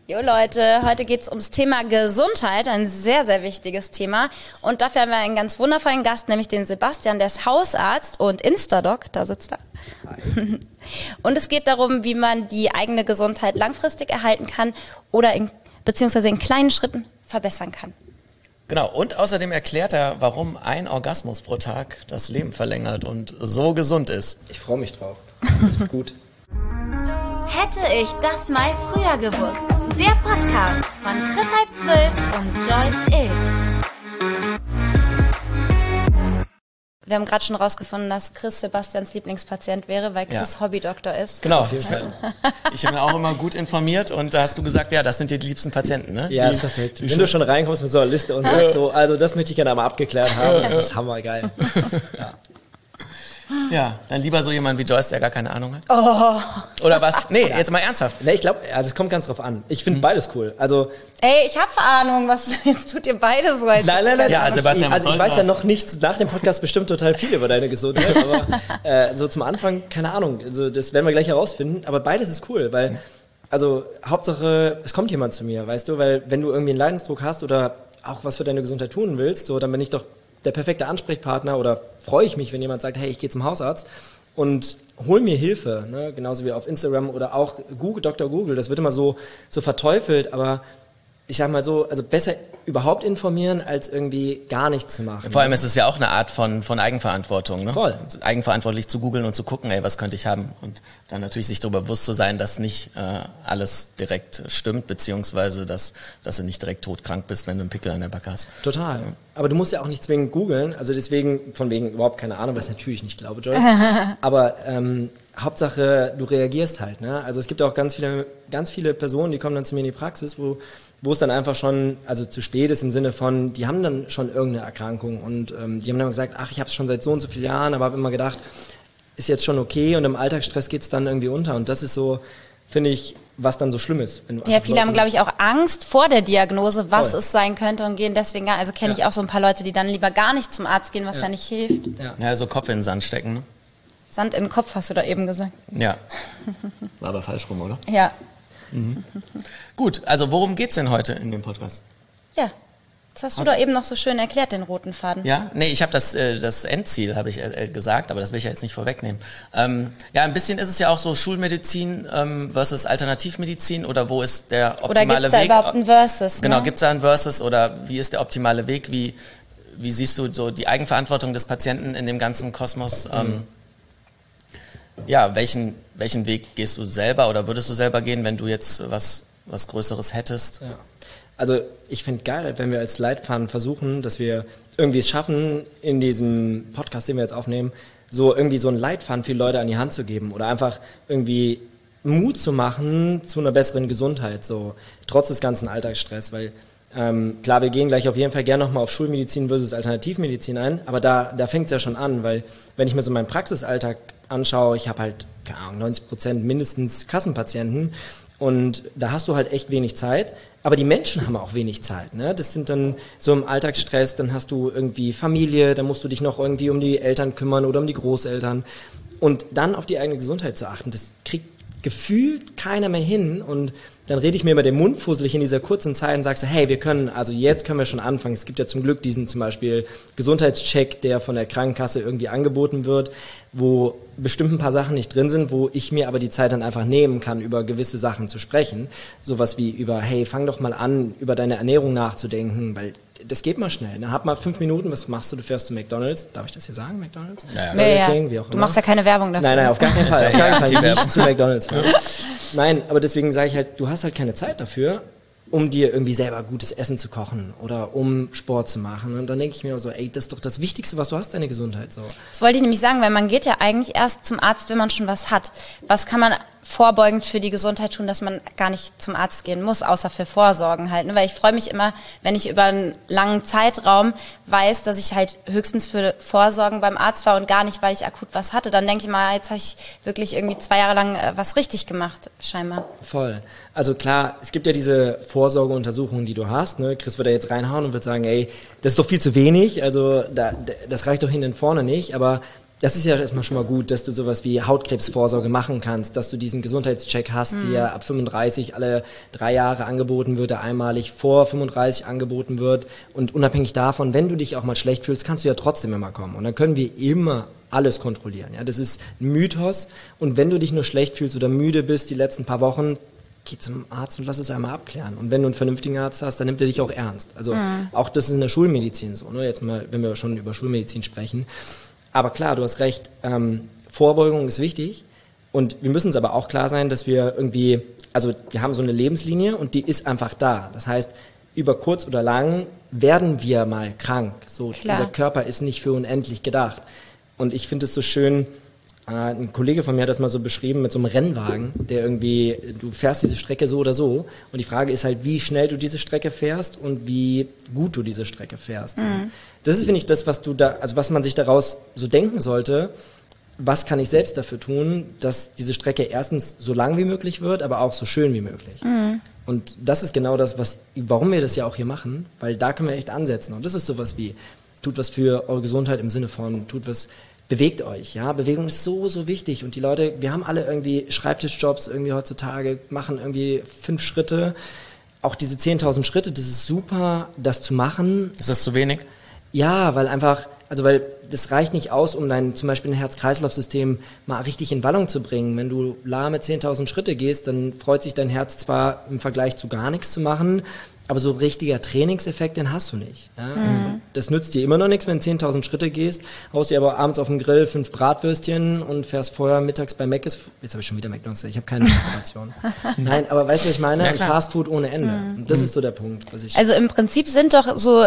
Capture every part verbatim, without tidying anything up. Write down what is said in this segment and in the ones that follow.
Jo Leute, heute geht es ums Thema Gesundheit, ein sehr, sehr wichtiges Thema. Und dafür haben wir einen ganz wundervollen Gast, nämlich den Sebastian, der ist Hausarzt und Instadoc, da sitzt er. Hi. Und es geht darum, wie man die eigene Gesundheit langfristig erhalten kann oder in, beziehungsweise in kleinen Schritten verbessern kann. Genau, und außerdem erklärt er, warum ein Orgasmus pro Tag das Leben verlängert und so gesund ist. Ich freue mich drauf. Das wird gut. Hätte ich das mal früher gewusst. Der Podcast von Chris halb zwölf und Joyce Ill. Wir haben gerade schon rausgefunden, dass Chris Sebastians Lieblingspatient wäre, weil Chris ja. Hobbydoktor ist. Genau. Ich habe mir auch immer gut informiert und da hast du gesagt, ja, das sind die liebsten Patienten, ne? Ja, die, ist perfekt. Wenn du schon reinkommst mit so einer Liste und sagst so, also das möchte ich gerne einmal abgeklärt haben, das ist hammergeil. Ja. Ja, dann lieber so jemand wie Joyce, der gar keine Ahnung hat. Oh. Oder was? Nee, ja. Jetzt mal ernsthaft. Nee, ich glaube, also es kommt ganz drauf an. Ich finde mhm. beides cool. Also ey, ich habe Ahnung, was jetzt tut ihr beide so als Nein, nein, nein. Ja, Sebastian, also ich weiß ja noch nichts, nach dem Podcast bestimmt total viel über deine Gesundheit, aber äh, so zum Anfang, keine Ahnung, also das werden wir gleich herausfinden, aber beides ist cool, weil, also Hauptsache, es kommt jemand zu mir, weißt du, weil wenn du irgendwie einen Leidensdruck hast oder auch was für deine Gesundheit tun willst, so, dann bin ich doch der perfekte Ansprechpartner oder freue ich mich, wenn jemand sagt, hey, ich gehe zum Hausarzt und hol mir Hilfe, ne? Genauso wie auf Instagram oder auch Google, Doktor Google, das wird immer so, so verteufelt, aber ich sag mal so, also besser überhaupt informieren, als irgendwie gar nichts zu machen. Vor allem ist es ja auch eine Art von, von Eigenverantwortung, ne? Voll. Eigenverantwortlich zu googeln und zu gucken, ey, was könnte ich haben? Und dann natürlich sich darüber bewusst zu sein, dass nicht äh, alles direkt stimmt, beziehungsweise dass, dass du nicht direkt todkrank bist, wenn du einen Pickel an der Backe hast. Total. Ja. Aber du musst ja auch nicht zwingend googeln, also deswegen, von wegen überhaupt keine Ahnung, was ich natürlich nicht glaube, Joyce. Aber ähm, Hauptsache, du reagierst halt, ne? Also es gibt auch ganz viele, ganz viele Personen, die kommen dann zu mir in die Praxis, wo wo es dann einfach schon, also zu spät ist im Sinne von, die haben dann schon irgendeine Erkrankung und ähm, die haben dann gesagt, ach, ich habe es schon seit so und so vielen Jahren, aber habe immer gedacht, ist jetzt schon okay und im Alltagsstress geht es dann irgendwie unter und das ist so, finde ich, was dann so schlimm ist. Wenn ja, viele Leute haben, glaube ich, auch Angst vor der Diagnose, was Voll. es sein könnte und gehen deswegen gar, also kenne ja. ich auch so ein paar Leute, die dann lieber gar nicht zum Arzt gehen, was ja, ja nicht hilft. Ja. ja, so Kopf in den Sand stecken, ne? Sand in den Kopf, hast du da eben gesagt. Ja. War aber falsch rum, oder? Ja. Mhm. Gut, also worum geht's denn heute in dem Podcast? Ja, das hast du Was? doch eben noch so schön erklärt, den roten Faden. Ja, nee, ich habe das, äh, das Endziel, habe ich äh, gesagt, aber das will ich ja jetzt nicht vorwegnehmen. Ähm, ja, ein bisschen ist es ja auch so Schulmedizin ähm, versus Alternativmedizin oder wo ist der optimale Weg? Oder gibt's da überhaupt ein Versus? Genau, ne? gibt's da ein Versus oder wie ist der optimale Weg? Wie, wie siehst du so die Eigenverantwortung des Patienten in dem ganzen Kosmos? Mhm. Ähm, ja, welchen, welchen Weg gehst du selber oder würdest du selber gehen, wenn du jetzt was, was Größeres hättest? Ja. Also ich finde geil, wenn wir als Leitfaden versuchen, dass wir irgendwie es schaffen, in diesem Podcast, den wir jetzt aufnehmen, so irgendwie so einen Leitfaden für die Leute an die Hand zu geben oder einfach irgendwie Mut zu machen zu einer besseren Gesundheit, so trotz des ganzen Alltagsstress, weil ähm, klar, wir gehen gleich auf jeden Fall gerne nochmal auf Schulmedizin versus Alternativmedizin ein, aber da, da fängt es ja schon an, weil wenn ich mir so meinen Praxisalltag anschaue, ich habe halt, keine Ahnung, neunzig Prozent mindestens Kassenpatienten und da hast du halt echt wenig Zeit, aber die Menschen haben auch wenig Zeit, ne? Das sind dann so im Alltagsstress, dann hast du irgendwie Familie, dann musst du dich noch irgendwie um die Eltern kümmern oder um die Großeltern und dann auf die eigene Gesundheit zu achten, das kriegt gefühlt keiner mehr hin und dann rede ich mir über den Mund fusselig in dieser kurzen Zeit und sage so, hey, wir können, also jetzt können wir schon anfangen. Es gibt ja zum Glück diesen zum Beispiel Gesundheitscheck, der von der Krankenkasse irgendwie angeboten wird, wo bestimmt ein paar Sachen nicht drin sind, wo ich mir aber die Zeit dann einfach nehmen kann, über gewisse Sachen zu sprechen. Sowas wie über, hey, fang doch mal an, über deine Ernährung nachzudenken, weil das geht mal schnell. Ne? Hab mal fünf Minuten, was machst du? Du fährst zu McDonald's. Darf ich das hier sagen, McDonald's? Ja, ja. ja, King, wie auch immer. Du machst ja keine Werbung dafür. Nein, nein, auf gar keinen Fall. Auf gar keinen Fall nicht zu McDonald's. Ja. Nein, aber deswegen sage ich halt, du hast halt keine Zeit dafür, um dir irgendwie selber gutes Essen zu kochen oder um Sport zu machen. Und dann denke ich mir so, ey, das ist doch das Wichtigste, was du hast, deine Gesundheit. So. Das wollte ich nämlich sagen, weil man geht ja eigentlich erst zum Arzt, wenn man schon was hat. Was kann man vorbeugend für die Gesundheit tun, dass man gar nicht zum Arzt gehen muss, außer für Vorsorgen halt. Ne? Weil ich freue mich immer, wenn ich über einen langen Zeitraum weiß, dass ich halt höchstens für Vorsorgen beim Arzt war und gar nicht, weil ich akut was hatte. Dann denke ich mal, jetzt habe ich wirklich irgendwie zwei Jahre lang äh, was richtig gemacht, scheinbar. Voll. Also klar, es gibt ja diese Vorsorgeuntersuchungen, die du hast. Ne? Chris wird da jetzt reinhauen und wird sagen, ey, das ist doch viel zu wenig, also da, das reicht doch hinten und vorne nicht. Aber das ist ja erstmal schon mal gut, dass du sowas wie Hautkrebsvorsorge machen kannst, dass du diesen Gesundheitscheck hast, mhm. der ab fünfunddreißig alle drei Jahre angeboten wird, der einmalig vor fünfunddreißig angeboten wird. Und unabhängig davon, wenn du dich auch mal schlecht fühlst, kannst du ja trotzdem immer kommen. Und dann können wir immer alles kontrollieren. Ja, das ist ein Mythos. Und wenn du dich nur schlecht fühlst oder müde bist die letzten paar Wochen, geh zum Arzt und lass es einmal abklären. Und wenn du einen vernünftigen Arzt hast, dann nimmt er dich auch ernst. Also mhm. auch das ist in der Schulmedizin so. Ne? Jetzt mal, wenn wir schon über Schulmedizin sprechen. Aber klar, du hast recht, ähm, Vorbeugung ist wichtig und wir müssen uns aber auch klar sein, dass wir irgendwie, also wir haben so eine Lebenslinie und die ist einfach da. Das heißt, über kurz oder lang werden wir mal krank. So, unser Körper ist nicht für unendlich gedacht. Und ich finde es so schön, äh, ein Kollege von mir hat das mal so beschrieben mit so einem Rennwagen, der irgendwie, du fährst diese Strecke so oder so und die Frage ist halt, wie schnell du diese Strecke fährst und wie gut du diese Strecke fährst. Mhm. Das ist, finde ich, das, was du da, also was man sich daraus so denken sollte, was kann ich selbst dafür tun, dass diese Strecke erstens so lang wie möglich wird, aber auch so schön wie möglich. Mhm. Und das ist genau das, was, warum wir das ja auch hier machen, weil da können wir echt ansetzen. Und das ist sowas wie, tut was für eure Gesundheit im Sinne von, tut was, bewegt euch, ja, Bewegung ist so, so wichtig und die Leute, wir haben alle irgendwie Schreibtischjobs irgendwie heutzutage, machen irgendwie fünf Schritte, auch diese zehntausend Schritte, das ist super, das zu machen. Ist das zu wenig? Ja, weil einfach, also weil das reicht nicht aus, um dein zum Beispiel ein Herz-Kreislauf-System mal richtig in Wallung zu bringen. Wenn du lahme zehntausend Schritte gehst, dann freut sich dein Herz zwar im Vergleich zu gar nichts zu machen, aber so ein richtiger Trainingseffekt, den hast du nicht. Ja? Mhm. Das nützt dir immer noch nichts, wenn du zehntausend Schritte gehst, haust dir aber abends auf den Grill fünf Bratwürstchen und fährst vorher mittags bei Mc's. Jetzt habe ich schon wieder McDonald's, ich habe keine Information. Nein, aber weißt du, was ich meine? Ja, Fast Food ohne Ende. Mhm. Das ist so der Punkt. Was ich also im Prinzip sind doch so,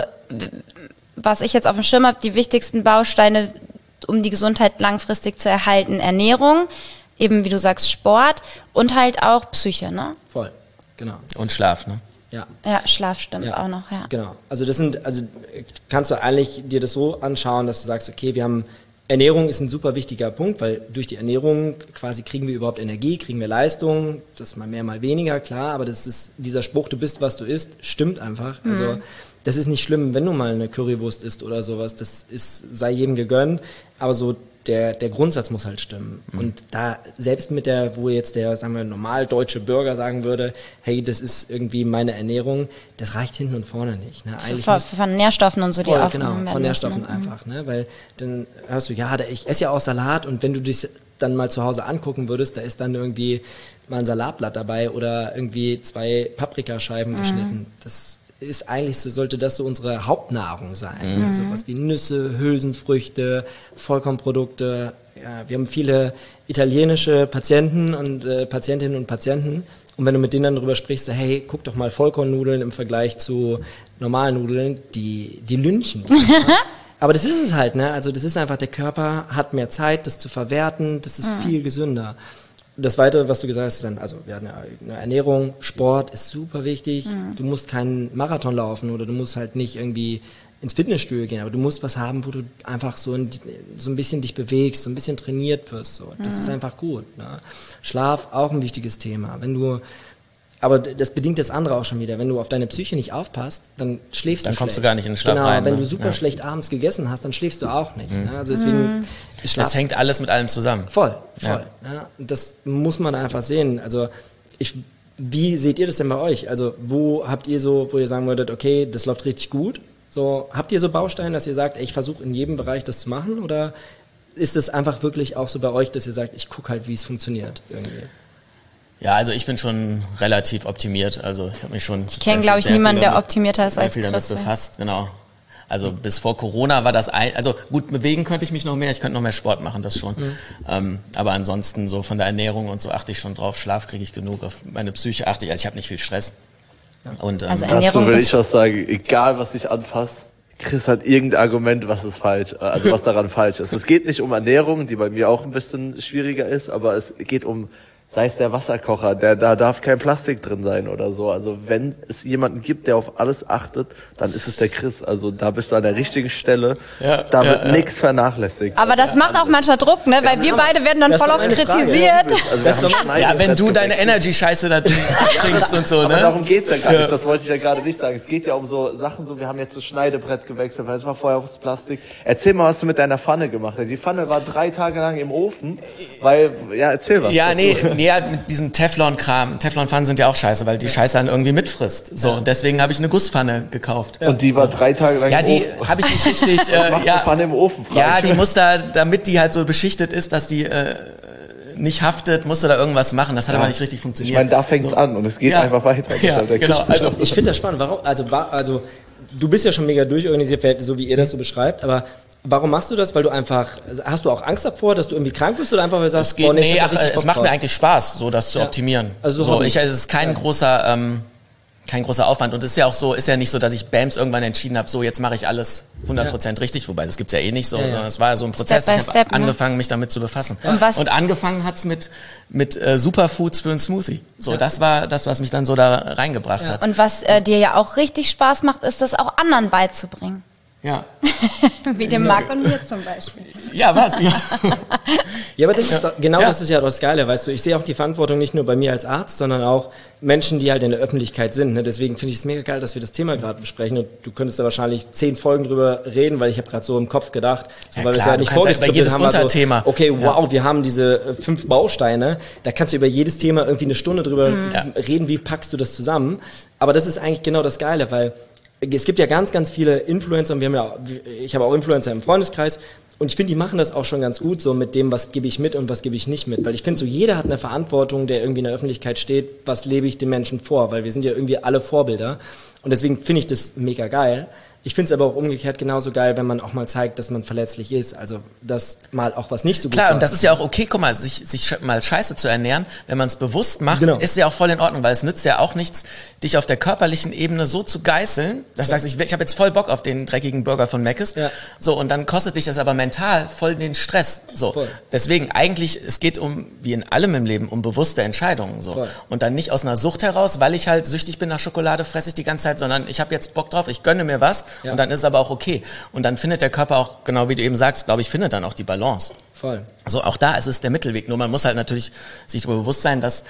was ich jetzt auf dem Schirm habe, die wichtigsten Bausteine, um die Gesundheit langfristig zu erhalten, Ernährung, eben wie du sagst Sport und halt auch Psyche, ne? Voll, genau. Und Schlaf, ne? Ja. Ja, Schlaf stimmt ja, auch noch, ja. Genau. Also das sind, also kannst du eigentlich dir das so anschauen, dass du sagst, okay, wir haben, Ernährung ist ein super wichtiger Punkt, weil durch die Ernährung quasi kriegen wir überhaupt Energie, kriegen wir Leistung, das mal mehr, mal weniger, klar, aber das ist, dieser Spruch, du bist, was du isst, stimmt einfach. Mhm. Also das ist nicht schlimm, wenn du mal eine Currywurst isst oder sowas, das ist, sei jedem gegönnt, aber so der, der Grundsatz muss halt stimmen. Mhm. Und da, selbst mit der, wo jetzt der, sagen wir, normal deutsche Bürger sagen würde, hey, das ist irgendwie meine Ernährung, das reicht hinten und vorne nicht. Ne? Eigentlich von, von Nährstoffen und so, die voll, aufgenommen genau, werden. Von Nährstoffen müssen, einfach, ne? Weil dann hörst du, ja, ich esse ja auch Salat und wenn du dich dann mal zu Hause angucken würdest, da ist dann irgendwie mal ein Salatblatt dabei oder irgendwie zwei Paprikascheiben mhm. geschnitten. Das ist eigentlich so, sollte das so unsere Hauptnahrung sein. Mhm. So was wie Nüsse, Hülsenfrüchte, Vollkornprodukte. Ja, wir haben viele italienische Patienten und äh, Patientinnen und Patienten. Und wenn du mit denen dann darüber sprichst, so, hey, guck doch mal Vollkornnudeln im Vergleich zu normalen Nudeln, die, die lynchen. Aber das ist es halt, ne? Also das ist einfach, der Körper hat mehr Zeit, das zu verwerten, das ist mhm. viel gesünder. Das Weitere, was du gesagt hast, dann, also wir hatten ja eine Ernährung, Sport ist super wichtig. Mhm. Du musst keinen Marathon laufen oder du musst halt nicht irgendwie ins Fitnessstudio gehen, aber du musst was haben, wo du einfach so ein, so ein bisschen dich bewegst, so ein bisschen trainiert wirst. So. Das mhm. ist einfach gut. Ne? Schlaf, auch ein wichtiges Thema. Wenn du, aber das bedingt das andere auch schon wieder. Wenn du auf deine Psyche nicht aufpasst, dann schläfst dann du schlecht. Dann kommst du gar nicht in den Schlaf genau, rein. Wenn ne? du super ja. schlecht abends gegessen hast, dann schläfst du auch nicht. Mhm. Ne? Also deswegen mhm. Das hängt alles mit allem zusammen. Voll, voll. Ja. Ne? Und das muss man einfach sehen. Also ich, wie seht ihr das denn bei euch? Also wo habt ihr so, wo ihr sagen würdet, okay, das läuft richtig gut? So, habt ihr so Bausteine, dass ihr sagt, ey, ich versuche in jedem Bereich das zu machen? Oder ist es einfach wirklich auch so bei euch, dass ihr sagt, ich gucke halt, wie es funktioniert irgendwie? Ja, also ich bin schon relativ optimiert. Also ich habe mich schon. Ich kenne, glaube ich, niemanden, der optimierter ist als Chris. Sehr viel damit befasst, genau. Also bis vor Corona war das ein, also gut, bewegen könnte ich mich noch mehr, ich könnte noch mehr Sport machen, das schon. Mhm. Ähm, aber ansonsten so von der Ernährung und so achte ich schon drauf, Schlaf kriege ich genug, auf meine Psyche achte ich, also ich habe nicht viel Stress. Und, ähm, also dazu will ich was sagen, egal was ich anfasse, Chris hat irgendein Argument, was ist falsch, also was daran falsch ist. Es geht nicht um Ernährung, die bei mir auch ein bisschen schwieriger ist, aber es geht um sei es der Wasserkocher, der, da darf kein Plastik drin sein oder so. Also wenn es jemanden gibt, der auf alles achtet, dann ist es der Chris. Also da bist du an der richtigen Stelle. Ja, da wird ja, nichts ja. vernachlässigt. Aber das macht auch manchmal Druck, ne? Weil wir beide werden dann das voll oft kritisiert. Also ja, wenn du deine Energy-Scheiße da trinkst und so, ne? Aber darum geht's ja gar nicht. Das wollte ich ja gerade nicht sagen. Es geht ja um so Sachen, so wir haben jetzt das Schneidebrett gewechselt, weil es war vorher aufs Plastik. Erzähl mal, was du mit deiner Pfanne gemacht hast. Die Pfanne war drei Tage lang im Ofen, weil, ja, erzähl was. Ja, dazu. nee, nee, mit diesem Teflon-Kram. Teflon-Pfannen sind ja auch scheiße, weil die Scheiße dann irgendwie mitfrisst. So, und deswegen habe ich eine Gusspfanne gekauft. Und die war drei Tage lang ja, im Ofen? Ja, die habe ich nicht richtig... Was äh, macht ja, eine Pfanne im Ofen? Ja, die muss da, damit die halt so beschichtet ist, dass die... Äh, nicht haftet, musste da irgendwas machen. Das hat ja. aber nicht richtig funktioniert. Ich meine, da fängt's so. an und es geht ja. einfach weiter. Ja, genau. Also ich finde das spannend. Warum? Also, also du bist ja schon mega durchorganisiert, so wie ihr das so beschreibt, aber warum machst du das? Weil du einfach, hast du auch Angst davor, dass du irgendwie krank bist oder einfach, weil du sagst, es geht, boah, nee, nee, ach, es macht drauf. mir eigentlich Spaß, so das zu ja. optimieren. Also so, so ich, es ist kein ja. großer, ähm, kein großer Aufwand und es ist ja auch so, ist ja nicht so, dass ich Bams irgendwann entschieden habe, so jetzt mache ich alles hundert Prozent ja. richtig, wobei das gibt's ja eh nicht so, ja, ja. es war ja so ein Prozess, ich habe angefangen, mich damit zu befassen. Und, was? und angefangen hat's mit mit äh, Superfoods für einen Smoothie. So, ja. das war das, was mich dann so da reingebracht ja. hat. Und was äh, dir ja auch richtig Spaß macht, ist das auch anderen beizubringen. Ja. Wie dem Marc und mir zum Beispiel. Ja, was? Ja, ja aber das ist doch, genau ja. das ist ja das Geile, weißt du. Ich sehe auch die Verantwortung nicht nur bei mir als Arzt, sondern auch Menschen, die halt in der Öffentlichkeit sind. Ne? Deswegen finde ich es mega geil, dass wir das Thema gerade besprechen. Und du könntest da wahrscheinlich zehn Folgen drüber reden, weil ich habe gerade so im Kopf gedacht, so, ja, weil wir es ja nicht vorgeskriptet haben. Unterthema. Also, okay, wow, ja. wir haben diese äh, fünf Bausteine. Da kannst du über jedes Thema irgendwie eine Stunde drüber mhm. reden. Wie packst du das zusammen? Aber das ist eigentlich genau das Geile, weil es gibt ja ganz, ganz viele Influencer und wir haben ja, ich habe auch Influencer im Freundeskreis und ich finde, die machen das auch schon ganz gut so mit dem, was gebe ich mit und was gebe ich nicht mit, weil ich finde so, jeder hat eine Verantwortung, der irgendwie in der Öffentlichkeit steht, was lebe ich den Menschen vor, weil wir sind ja irgendwie alle Vorbilder und deswegen finde ich das mega geil. Ich finde es aber auch umgekehrt genauso geil, wenn man auch mal zeigt, dass man verletzlich ist. Also, dass mal auch was nicht so gut Klar, war. und das ist ja auch okay, guck mal, sich, sich mal scheiße zu ernähren, wenn man es bewusst macht, genau. ist ja auch voll in Ordnung, weil es nützt ja auch nichts, dich auf der körperlichen Ebene so zu geißeln, dass ja. du sagst, ich, ich habe jetzt voll Bock auf den dreckigen Burger von Mc's. Ja. So, und dann kostet dich das aber mental voll den Stress. So. Voll. Deswegen, eigentlich, es geht um, wie in allem im Leben, um bewusste Entscheidungen. So. Voll. Und dann nicht aus einer Sucht heraus, weil ich halt süchtig bin nach Schokolade, fresse ich die ganze Zeit, sondern ich habe jetzt Bock drauf, ich gönne mir was ja. und dann ist aber auch okay. Und dann findet der Körper auch, genau wie du eben sagst, glaube ich, findet dann auch die Balance. Voll. Also auch da ist es der Mittelweg. Nur man muss halt natürlich sich darüber bewusst sein, dass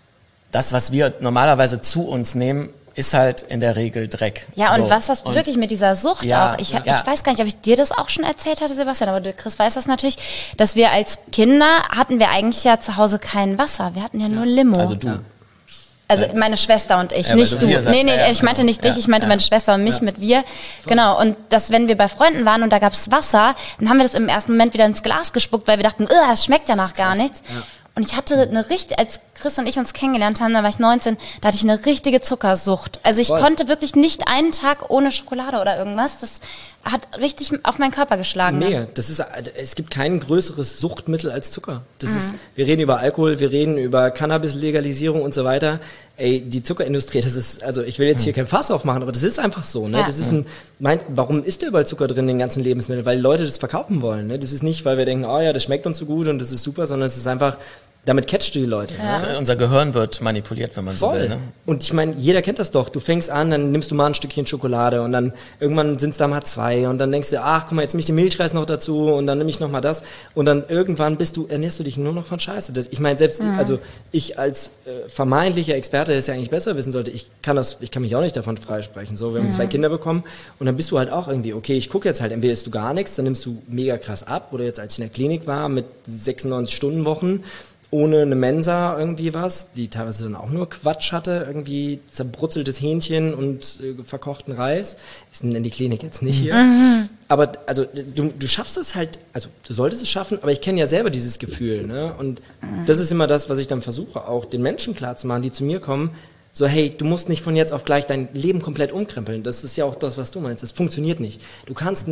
das, was wir normalerweise zu uns nehmen, ist halt in der Regel Dreck. Ja, und so. was das und wirklich mit dieser Sucht ja, auch, ich, ja. ich weiß gar nicht, ob ich dir das auch schon erzählt hatte, Sebastian, aber du, Chris, weißt das natürlich, dass wir als Kinder hatten wir eigentlich ja zu Hause kein Wasser, wir hatten ja nur Limo. Also du. Ja. Also meine Schwester und ich, ja, nicht du. du Nee, nee, ja, ja, ich meinte nicht dich, ja, ich meinte ja. meine Schwester und mich ja. mit wir. Genau, und dass wenn wir bei Freunden waren und da gab's Wasser, dann haben wir das im ersten Moment wieder ins Glas gespuckt, weil wir dachten, es schmeckt ja nach gar nichts. Ja. Und ich hatte eine richtige, als Chris und ich uns kennengelernt haben, da war ich neunzehn, da hatte ich eine richtige Zuckersucht. Also ich Voll. konnte wirklich nicht einen Tag ohne Schokolade oder irgendwas. Das hat richtig auf meinen Körper geschlagen. Nee, das ist, es gibt kein größeres Suchtmittel als Zucker. Das mhm. ist, wir reden über Alkohol, wir reden über Cannabis-Legalisierung und so weiter. Ey, die Zuckerindustrie, das ist, also ich will jetzt hier kein Fass aufmachen, aber das ist einfach so, ne? Ja. Das ist ein, mein, warum ist da überall Zucker drin in den ganzen Lebensmitteln? Weil Leute das verkaufen wollen, ne? Das ist nicht, weil wir denken, oh ja, das schmeckt uns so gut und das ist super, sondern es ist einfach, damit catchst du die Leute. Ja. Ne? Unser Gehirn wird manipuliert, wenn man Voll. so will. Ne? Und ich meine, jeder kennt das doch. Du fängst an, dann nimmst du mal ein Stückchen Schokolade und dann irgendwann sind es da mal zwei und dann denkst du, ach guck mal, jetzt nehme ich den Milchreis noch dazu und dann nehme ich noch mal das und dann irgendwann bist du, ernährst du dich nur noch von Scheiße. Das, ich meine, selbst mhm. also ich als äh, vermeintlicher Experte, der es ja eigentlich besser wissen sollte, ich kann das, ich kann mich auch nicht davon freisprechen. So, wir haben mhm. zwei Kinder bekommen und dann bist du halt auch irgendwie, okay, ich gucke jetzt halt, entweder isst du gar nichts, dann nimmst du mega krass ab oder jetzt als ich in der Klinik war mit sechsundneunzig Stunden Wochen ohne eine Mensa irgendwie was, die teilweise dann auch nur Quatsch hatte, irgendwie zerbrutzeltes Hähnchen und äh, verkochten Reis. Ist in die Klinik jetzt nicht hier. Mhm. Aber also du, du schaffst es halt, also du solltest es schaffen, aber ich kenne ja selber dieses Gefühl, ne? Und mhm. das ist immer das, was ich dann versuche, auch den Menschen klarzumachen, die zu mir kommen, so, hey, du musst nicht von jetzt auf gleich dein Leben komplett umkrempeln. Das ist ja auch das, was du meinst. Das funktioniert nicht. Du kannst nicht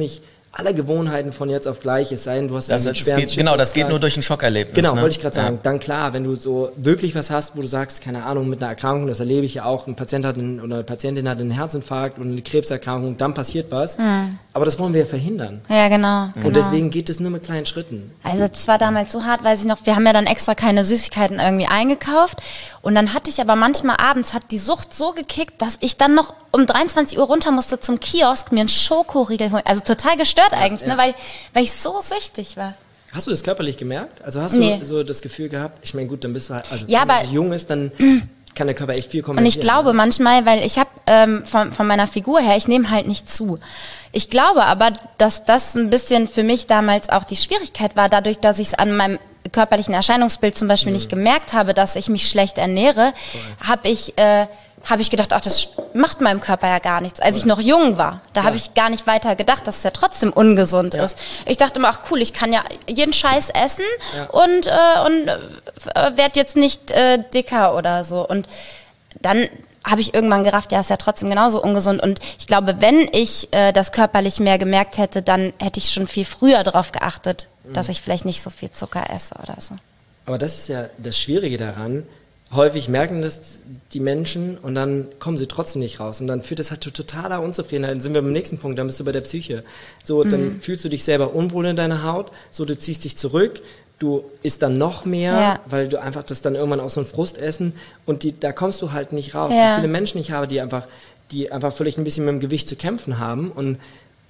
aller Gewohnheiten von jetzt auf gleich, es sei denn, du hast das, einen das schweren geht, Genau, das geht nur durch ein Schockerlebnis. Genau, ne? wollte ich gerade sagen. Ja. Dann klar, wenn du so wirklich was hast, wo du sagst, keine Ahnung, mit einer Erkrankung, das erlebe ich ja auch, ein Patient hat einen, oder eine Patientin hat einen Herzinfarkt und eine Krebserkrankung, dann passiert was. Mhm. Aber das wollen wir ja verhindern. Ja, genau. Und genau. deswegen geht es nur mit kleinen Schritten. Also das war damals so hart, weiß ich noch, wir haben ja dann extra keine Süßigkeiten irgendwie eingekauft und dann hatte ich aber manchmal abends, hat die Sucht so gekickt, dass ich dann noch um dreiundzwanzig Uhr runter musste zum Kiosk, mir einen Schokoriegel holen. Also total gestört ja, eigentlich, ja. ne, weil, weil ich so süchtig war. Hast du das körperlich gemerkt? Also hast nee. du so das Gefühl gehabt, ich meine gut, dann bist du halt, also ja, wenn aber, du so jung ist, dann kann der Körper echt viel kompensieren. Und ich glaube manchmal, weil ich habe ähm, von, von meiner Figur her, ich nehme halt nicht zu. Ich glaube aber, dass das ein bisschen für mich damals auch die Schwierigkeit war, dadurch, dass ich es an meinem körperlichen Erscheinungsbild zum Beispiel mhm. nicht gemerkt habe, dass ich mich schlecht ernähre, habe ich... Äh, habe ich gedacht, ach, das macht meinem Körper ja gar nichts. Als ich noch jung war, da ja. habe ich gar nicht weiter gedacht, dass es ja trotzdem ungesund ja. ist. Ich dachte immer, ach cool, ich kann ja jeden Scheiß essen ja. und, äh, und äh, werde jetzt nicht äh, dicker oder so. Und dann habe ich irgendwann gerafft, ja, ist ja trotzdem genauso ungesund. Und ich glaube, wenn ich äh, das körperlich mehr gemerkt hätte, dann hätte ich schon viel früher darauf geachtet, mhm. dass ich vielleicht nicht so viel Zucker esse oder so. Aber das ist ja das Schwierige daran. Häufig merken das die Menschen und dann kommen sie trotzdem nicht raus. Und dann führt das halt zu totaler Unzufriedenheit. Dann sind wir beim nächsten Punkt, dann bist du bei der Psyche. So, mhm. dann fühlst du dich selber unwohl in deiner Haut, so, du ziehst dich zurück, du isst dann noch mehr, ja. weil du einfach das dann irgendwann aus so einem Frustessen und die, da kommst du halt nicht raus. Ja. So viele Menschen ich habe, die einfach, die einfach vielleicht ein bisschen mit dem Gewicht zu kämpfen haben und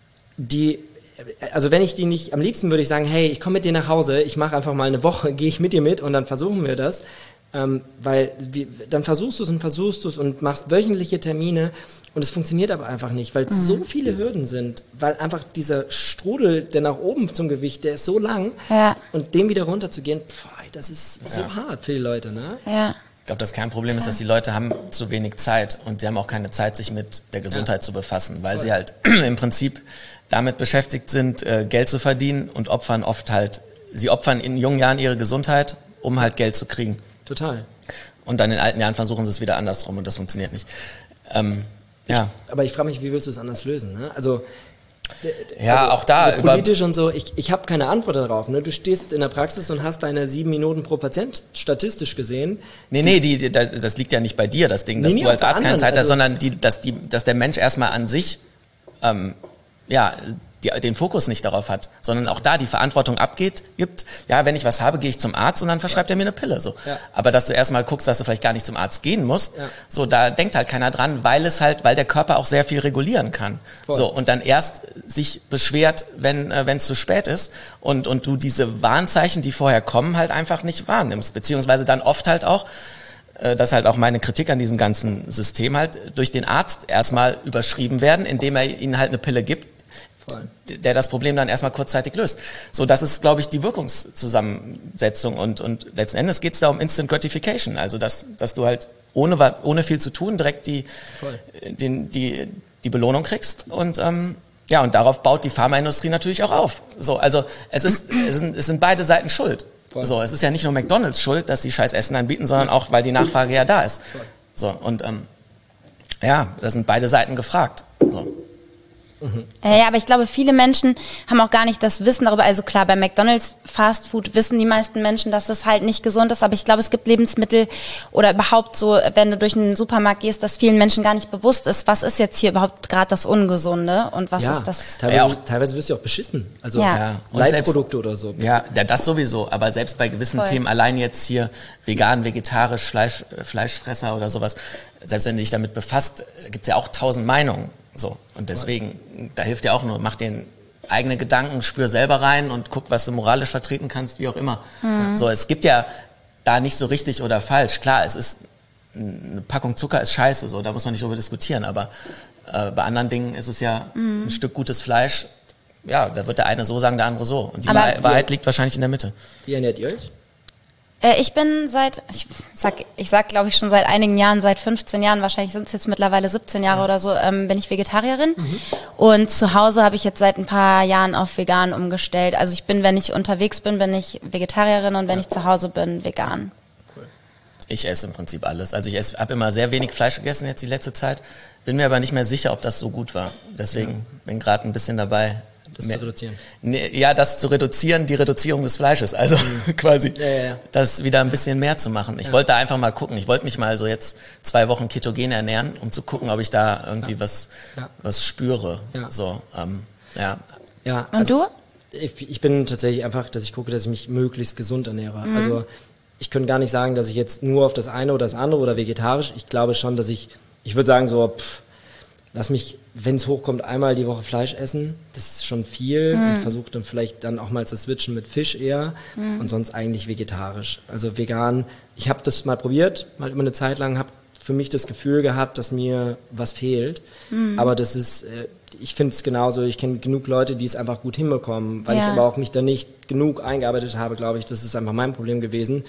die, also wenn ich die nicht, am liebsten würde ich sagen, hey, ich komme mit dir nach Hause, ich mache einfach mal eine Woche, gehe ich mit dir mit und dann versuchen wir das. Ähm, weil wie, dann versuchst du es und versuchst du es und machst wöchentliche Termine und es funktioniert aber einfach nicht, weil es mhm. so viele Hürden sind, weil einfach dieser Strudel, der nach oben zum Gewicht, der ist so lang ja. und dem wieder runter zu gehen, pf, das ist so ja. hart für die Leute, ne? Ja. Ich glaube, das Kernproblem ist, dass die Leute haben zu wenig Zeit und sie haben auch keine Zeit, sich mit der Gesundheit ja. zu befassen, weil Voll. sie halt im Prinzip damit beschäftigt sind, Geld zu verdienen und opfern oft halt, sie opfern in jungen Jahren ihre Gesundheit, um halt Geld zu kriegen. Total. Und dann in alten Jahren versuchen sie es wieder andersrum und das funktioniert nicht. Ähm, ja. Ich, aber ich frage mich, wie willst du es anders lösen? Ne? Also, ja, also, auch da. Also politisch und so, ich, ich habe keine Antwort darauf. Ne? Du stehst in der Praxis und hast deine sieben Minuten pro Patient statistisch gesehen. Nee, nee, die, die, das, das liegt ja nicht bei dir, das Ding, dass nee, du als Arzt keine Zeit hast, also, sondern die, dass, die, dass der Mensch erstmal an sich, ähm, ja, Die, den Fokus nicht darauf hat, sondern auch da die Verantwortung abgeht, gibt, ja, wenn ich was habe, gehe ich zum Arzt und dann verschreibt er mir eine Pille, so. Ja. Aber dass du erstmal guckst, dass du vielleicht gar nicht zum Arzt gehen musst, ja. so, da denkt halt keiner dran, weil es halt, weil der Körper auch sehr viel regulieren kann. Voll. So, und dann erst sich beschwert, wenn äh, wenn es zu spät ist und, und du diese Warnzeichen, die vorher kommen, halt einfach nicht wahrnimmst, beziehungsweise dann oft halt auch, äh, das ist halt auch meine Kritik an diesem ganzen System halt, durch den Arzt erstmal überschrieben werden, indem er ihnen halt eine Pille gibt, der das Problem dann erstmal kurzzeitig löst. So, das ist, glaube ich, die Wirkungszusammensetzung und, und letzten Endes geht es da um Instant Gratification, also dass, dass du halt ohne, ohne viel zu tun direkt die, den, die, die Belohnung kriegst und ähm, ja, und darauf baut die Pharmaindustrie natürlich auch auf. So, also es ist, es sind, es sind beide Seiten schuld. Voll. So, es ist ja nicht nur McDonald's schuld, dass die scheiß Essen anbieten, sondern auch, weil die Nachfrage ja da ist. Voll. So, und ähm, ja, da sind beide Seiten gefragt. So. Mhm. Ja, aber ich glaube, viele Menschen haben auch gar nicht das Wissen darüber. Also klar, bei McDonald's Fast Food wissen die meisten Menschen, dass das halt nicht gesund ist. Aber ich glaube, es gibt Lebensmittel oder überhaupt so, wenn du durch einen Supermarkt gehst, dass vielen Menschen gar nicht bewusst ist, was ist jetzt hier überhaupt gerade das Ungesunde und was ja, ist das. Teilweise, ja, auch, teilweise wirst du auch beschissen. Also ja. Ja. Leitprodukte oder so. Ja, das sowieso. Aber selbst bei gewissen Voll. Themen, allein jetzt hier vegan, vegetarisch, Fleisch, Fleischfresser oder sowas, selbst wenn du dich damit befasst, gibt es ja auch tausend Meinungen. So, und deswegen, da hilft dir auch nur, mach dir eigene Gedanken, spür selber rein und guck, was du moralisch vertreten kannst, wie auch immer. Mhm. So, es gibt ja da nicht so richtig oder falsch. Klar, es ist, eine Packung Zucker ist scheiße, so, da muss man nicht drüber diskutieren, aber äh, bei anderen Dingen ist es ja mhm. ein Stück gutes Fleisch, ja, da wird der eine so sagen, der andere so. Und die aber Wahrheit liegt wahrscheinlich in der Mitte. Wie ernährt ihr euch? Äh, ich bin seit, ich sag, ich sag glaube ich schon seit einigen Jahren, seit fünfzehn Jahren, wahrscheinlich sind es jetzt mittlerweile siebzehn Jahre oder so, ähm, bin ich Vegetarierin. Mhm. Und zu Hause habe ich jetzt seit ein paar Jahren auf vegan umgestellt. Also ich bin, wenn ich unterwegs bin, bin ich Vegetarierin und wenn ja. ich zu Hause bin, vegan. Cool. Ich esse im Prinzip alles. Also ich habe immer sehr wenig Fleisch gegessen jetzt die letzte Zeit, bin mir aber nicht mehr sicher, ob das so gut war. Deswegen ja. bin gerade ein bisschen dabei, das mehr, zu reduzieren. Nee, ja, das zu reduzieren, die Reduzierung des Fleisches, also mhm. quasi ja, ja, ja. das wieder ein bisschen mehr zu machen. Ich ja. wollte da einfach mal gucken. Ich wollte mich mal so jetzt zwei Wochen ketogen ernähren, um zu gucken, ob ich da irgendwie ja. was ja. was spüre. Ja. So, ähm, ja. ja. Und also, du? Ich, ich bin tatsächlich einfach, dass ich gucke, dass ich mich möglichst gesund ernähre. Mhm. Also ich könnte gar nicht sagen, dass ich jetzt nur auf das eine oder das andere oder vegetarisch. Ich glaube schon, dass ich, ich würde sagen so, pff, lass mich, wenn es hochkommt, einmal die Woche Fleisch essen. Das ist schon viel mhm. und versuche dann vielleicht dann auch mal zu switchen mit Fisch eher mhm. und sonst eigentlich vegetarisch. Also vegan, ich habe das mal probiert, mal immer eine Zeit lang, habe für mich das Gefühl gehabt, dass mir was fehlt. Mhm. Aber das ist, ich finde es genauso, ich kenne genug Leute, die es einfach gut hinbekommen, weil ja. ich aber auch mich da nicht genug eingearbeitet habe, glaube ich, das ist einfach mein Problem gewesen,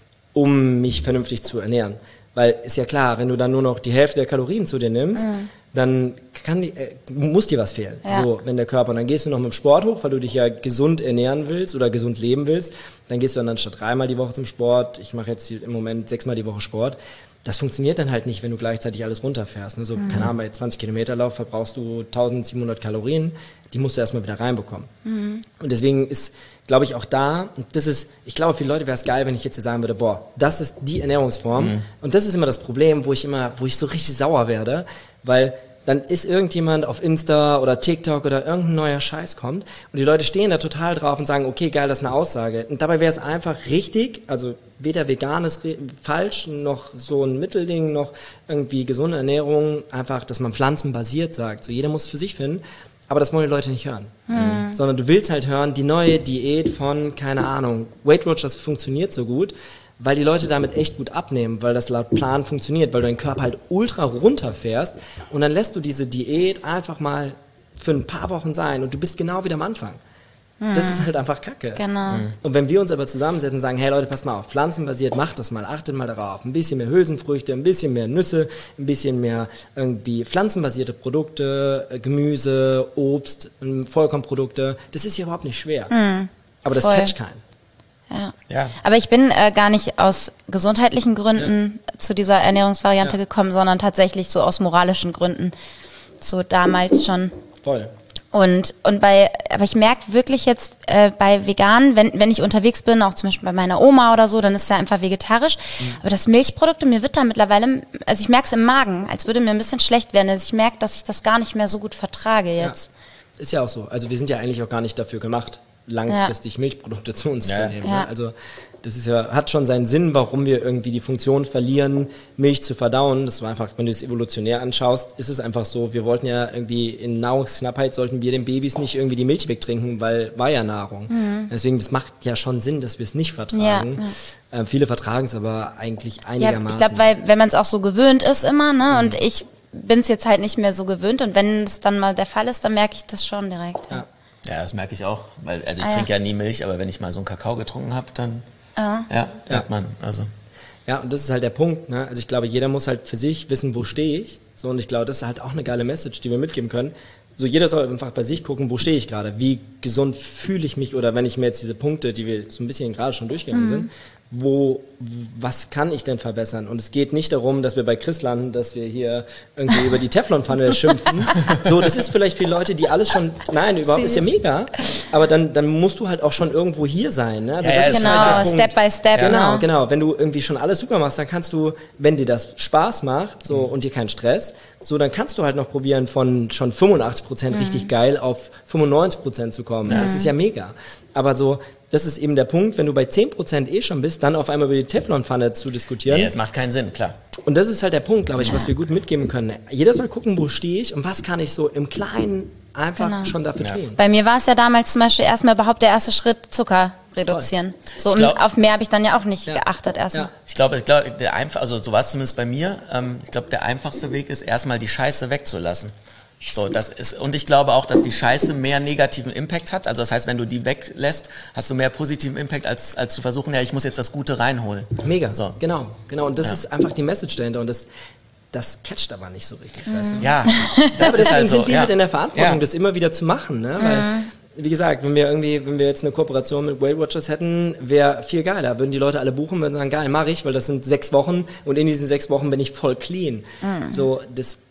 um mich vernünftig zu ernähren. Weil ist ja klar, wenn du dann nur noch die Hälfte der Kalorien zu dir nimmst, mhm. dann kann die, äh, muss dir was fehlen. Ja. So, wenn der Körper, und dann gehst du noch mit dem Sport hoch, weil du dich ja gesund ernähren willst oder gesund leben willst, dann gehst du dann anstatt dreimal die Woche zum Sport, ich mache jetzt im Moment sechsmal die Woche Sport, das funktioniert dann halt nicht, wenn du gleichzeitig alles runterfährst. Ne? So, mhm. keine Ahnung, bei zwanzig Kilometer Lauf verbrauchst du eintausendsiebenhundert Kalorien, die musst du erstmal wieder reinbekommen. Mhm. Und deswegen ist, glaube ich, auch da, und das ist, ich glaube, für viele Leute wäre es geil, wenn ich jetzt hier sagen würde, boah, das ist die Ernährungsform. Mhm. Und das ist immer das Problem, wo ich immer, wo ich so richtig sauer werde, weil dann ist irgendjemand auf Insta oder TikTok oder irgendein neuer Scheiß kommt und die Leute stehen da total drauf und sagen, okay, geil, das ist eine Aussage. Und dabei wäre es einfach richtig, also weder vegan ist falsch, noch so ein Mittelding, noch irgendwie gesunde Ernährung, einfach, dass man pflanzenbasiert sagt. So, jeder muss es für sich finden. Aber das wollen die Leute nicht hören. Mhm. Sondern du willst halt hören, die neue Diät von, keine Ahnung, Weight Watchers funktioniert so gut, weil die Leute damit echt gut abnehmen, weil das laut Plan funktioniert, weil du deinen Körper halt ultra runterfährst und dann lässt du diese Diät einfach mal für ein paar Wochen sein und du bist genau wieder am Anfang. Mhm. Das ist halt einfach Kacke. Genau. Mhm. Und wenn wir uns aber zusammensetzen und sagen, hey Leute, passt mal auf, pflanzenbasiert, macht das mal, achtet mal darauf, ein bisschen mehr Hülsenfrüchte, ein bisschen mehr Nüsse, ein bisschen mehr irgendwie pflanzenbasierte Produkte, Gemüse, Obst, Vollkornprodukte, das ist ja überhaupt nicht schwer. Mhm. Aber das Voll. catcht keinen. Ja. Ja. Aber ich bin äh, gar nicht aus gesundheitlichen Gründen ja. zu dieser Ernährungsvariante ja. gekommen, sondern tatsächlich so aus moralischen Gründen. So damals schon. Voll. Und, und bei, aber ich merke wirklich jetzt äh, bei Veganen, wenn, wenn ich unterwegs bin, auch zum Beispiel bei meiner Oma oder so, dann ist es ja einfach vegetarisch. Mhm. Aber das Milchprodukte, mir wird da mittlerweile, also ich merke es im Magen, als würde mir ein bisschen schlecht werden. Also ich merke, dass ich das gar nicht mehr so gut vertrage jetzt. Ja. Ist ja auch so. Also wir sind ja eigentlich auch gar nicht dafür gemacht, langfristig ja. Milchprodukte zu uns ja. zu nehmen. Ja. Ne? Also das ist ja, hat schon seinen Sinn, warum wir irgendwie die Funktion verlieren, Milch zu verdauen. Das war einfach, wenn du es evolutionär anschaust, ist es einfach so, wir wollten ja irgendwie in Nahrungsknappheit, sollten wir den Babys nicht irgendwie die Milch wegtrinken, weil war ja Nahrung. Mhm. Deswegen, das macht ja schon Sinn, dass wir es nicht vertragen. Ja. Äh, viele vertragen es aber eigentlich einigermaßen. Ja, ich glaube, weil wenn man es auch so gewöhnt ist immer, ne, mhm. und ich bin es jetzt halt nicht mehr so gewöhnt und wenn es dann mal der Fall ist, dann merke ich das schon direkt. Ja. Ja, das merke ich auch, weil also ich ah, trinke ja. ja nie Milch, aber wenn ich mal so einen Kakao getrunken habe, dann ja, ja, merkt man. Also. Ja, und das ist halt der Punkt. Ne? Also ich glaube, jeder muss halt für sich wissen, wo stehe ich. So, und ich glaube, das ist halt auch eine geile Message, die wir mitgeben können. So, jeder soll einfach bei sich gucken, wo stehe ich gerade, wie gesund fühle ich mich oder wenn ich mir jetzt diese Punkte, die wir so ein bisschen gerade schon durchgegangen mhm. sind, wo, was kann ich denn verbessern? Und es geht nicht darum, dass wir bei Chris landen, dass wir hier irgendwie über die Teflonpfanne schimpfen. So, das ist vielleicht für Leute, die alles schon, nein, überhaupt ist ja mega, aber dann, dann musst du halt auch schon irgendwo hier sein. Ne? Also ja, das ja, ist genau, halt der Step by Step. Genau, Genau, genau. Wenn du irgendwie schon alles super machst, dann kannst du, wenn dir das Spaß macht, so, und dir keinen Stress, so, dann kannst du halt noch probieren, von schon fünfundachtzig Prozent mhm. richtig geil auf fünfundneunzig Prozent zu kommen. Mhm. Das ist ja mega. Aber so, das ist eben der Punkt, wenn du bei zehn Prozent eh schon bist, dann auf einmal über die Teflonpfanne zu diskutieren. Nee, das macht keinen Sinn, klar. Und das ist halt der Punkt, glaube ich, was wir gut mitgeben können. Jeder soll gucken, wo stehe ich und was kann ich so im Kleinen einfach genau. schon dafür ja. tun. Bei mir war es ja damals zum Beispiel erstmal überhaupt der erste Schritt, Zucker reduzieren. So, glaub, und auf mehr habe ich dann ja auch nicht ja. geachtet erstmal. Ja. Ich glaube, ich glaube, der einfach, also so war es zumindest bei mir. Ähm, ich glaube, der einfachste Weg ist erstmal die Scheiße wegzulassen. So, das ist, und ich glaube auch, dass die Scheiße mehr negativen Impact hat. Also das heißt, wenn du die weglässt, hast du mehr positiven Impact, als, als zu versuchen, ja, ich muss jetzt das Gute reinholen. Mega, so. genau, genau. Und das ja. ist einfach die Message dahinter und das, das catcht aber nicht so richtig. Mhm. Weißt du? Ja, das aber deswegen halt so, sind wir ja. halt in der Verantwortung, ja. das immer wieder zu machen, ne? Weil, mhm. wie gesagt, wenn wir irgendwie, wenn wir jetzt eine Kooperation mit Weight Watchers hätten, wäre viel geiler. Würden die Leute alle buchen, würden sagen, geil, mache ich, weil das sind sechs Wochen und in diesen sechs Wochen bin ich voll clean. Mhm. So, das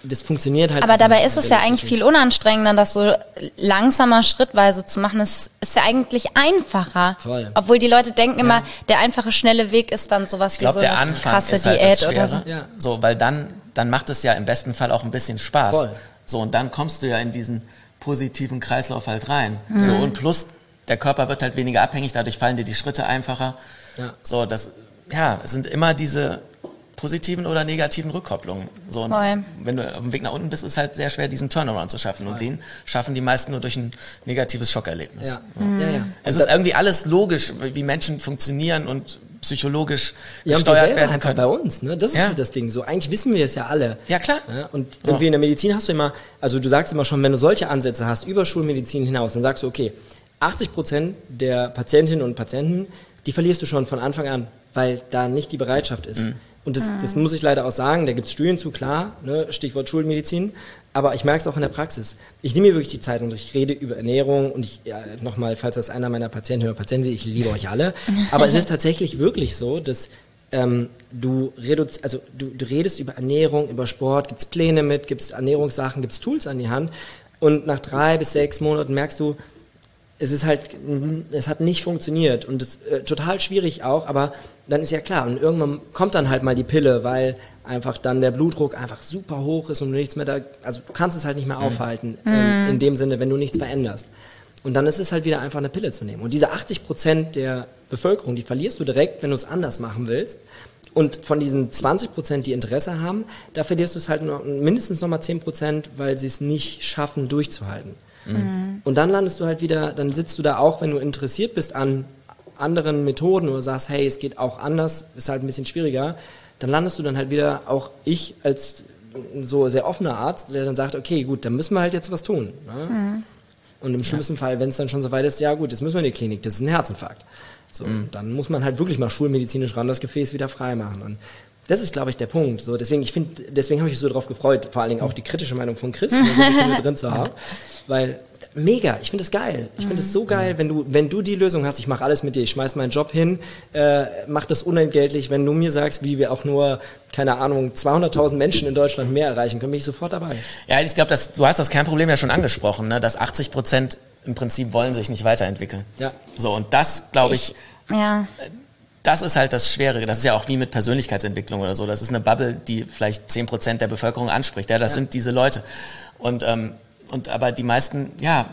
das funktioniert halt. Aber dabei ist es ja eigentlich viel unanstrengender, das so langsamer, schrittweise zu machen. Das ist ja eigentlich einfacher. Voll. Obwohl die Leute denken immer, der einfache, schnelle Weg ist dann sowas Ich glaube, wie so der eine Anfang krasse ist halt Diät das oder so. Schwere. Ja. So, weil dann, dann macht es ja im besten Fall auch ein bisschen Spaß. Voll. So, und dann kommst du ja in diesen positiven Kreislauf halt rein. So, und plus, der Körper wird halt weniger abhängig, dadurch fallen dir die Schritte einfacher. Ja. So, das, ja, es sind immer diese positiven oder negativen Rückkopplungen. So, und Voll. wenn du auf dem Weg nach unten bist, ist es halt sehr schwer, diesen Turnaround zu schaffen. Und den schaffen die meisten nur durch ein negatives Schockerlebnis. Ja. Ja, ja. Es ist irgendwie alles logisch, wie Menschen funktionieren und psychologisch Ja, und wir gesteuert selber werden einfach können. bei uns, ne? Das ist Ja. so das Ding. So, eigentlich wissen wir es ja alle. Ja, klar. Ja, und So. irgendwie in der Medizin hast du immer, also du sagst immer schon, wenn du solche Ansätze hast, über Schulmedizin hinaus, dann sagst du, okay, achtzig Prozent der Patientinnen und Patienten, die verlierst du schon von Anfang an, weil da nicht die Bereitschaft ist. Mhm. Und das, das muss ich leider auch sagen, da gibt es Studien zu, klar, ne? Stichwort Schulmedizin, aber ich merke es auch in der Praxis. Ich nehme mir wirklich die Zeit und ich rede über Ernährung und ich, ja, nochmal, falls das einer meiner Patienten oder Patienten, ich liebe euch alle, aber es ist tatsächlich wirklich so, dass ähm, du, reduzi- also du, du redest über Ernährung, über Sport, gibt es Pläne mit, gibt es Ernährungssachen, gibt es Tools an die Hand und nach drei bis sechs Monaten merkst du, es ist halt, es hat nicht funktioniert und es ist äh, total schwierig auch, aber dann ist ja klar und irgendwann kommt dann halt mal die Pille, weil einfach dann der Blutdruck einfach super hoch ist und du nichts mehr da, also du kannst es halt nicht mehr aufhalten, ähm, in dem Sinne, wenn du nichts veränderst. Und dann ist es halt wieder einfach eine Pille zu nehmen. Und diese achtzig Prozent der Bevölkerung, die verlierst du direkt, wenn du es anders machen willst. Und von diesen zwanzig Prozent, die Interesse haben, da verlierst du es halt noch, mindestens nochmal zehn Prozent, weil sie es nicht schaffen, durchzuhalten. Mhm. Und dann landest du halt wieder, dann sitzt du da auch, wenn du interessiert bist an anderen Methoden oder sagst, hey, es geht auch anders, ist halt ein bisschen schwieriger, dann landest du dann halt wieder, auch ich als so sehr offener Arzt, der dann sagt, okay, gut, dann müssen wir halt jetzt was tun. Ne? Mhm. Und im schlimmsten ja. Fall, wenn es dann schon so weit ist, ja gut, jetzt müssen wir in die Klinik, das ist ein Herzinfarkt. So, mhm. Dann muss man halt wirklich mal schulmedizinisch ran das Gefäß wieder freimachen. Und das ist, glaube ich, der Punkt. So, deswegen, ich finde, deswegen habe ich mich so drauf gefreut, vor allen Dingen auch die kritische Meinung von Chris, so ein bisschen mit drin zu haben. Weil, mega, ich finde es geil. Ich finde es so geil, wenn du, wenn du die Lösung hast, ich mache alles mit dir, ich schmeiß meinen Job hin, äh, mach das unentgeltlich, wenn du mir sagst, wie wir auch nur, keine Ahnung, zweihunderttausend Menschen in Deutschland mehr erreichen können, bin ich sofort dabei. Ja, ich glaube, du hast das Kernproblem ja schon angesprochen, ne? Dass achtzig Prozent im Prinzip wollen sich nicht weiterentwickeln. Ja. So, und das, glaube ich, ich ja. Das ist halt das Schwere. Das ist ja auch wie mit Persönlichkeitsentwicklung oder so. Das ist eine Bubble, die vielleicht zehn Prozent der Bevölkerung anspricht. Ja, das ja. sind diese Leute. Und, ähm, und aber die meisten, ja,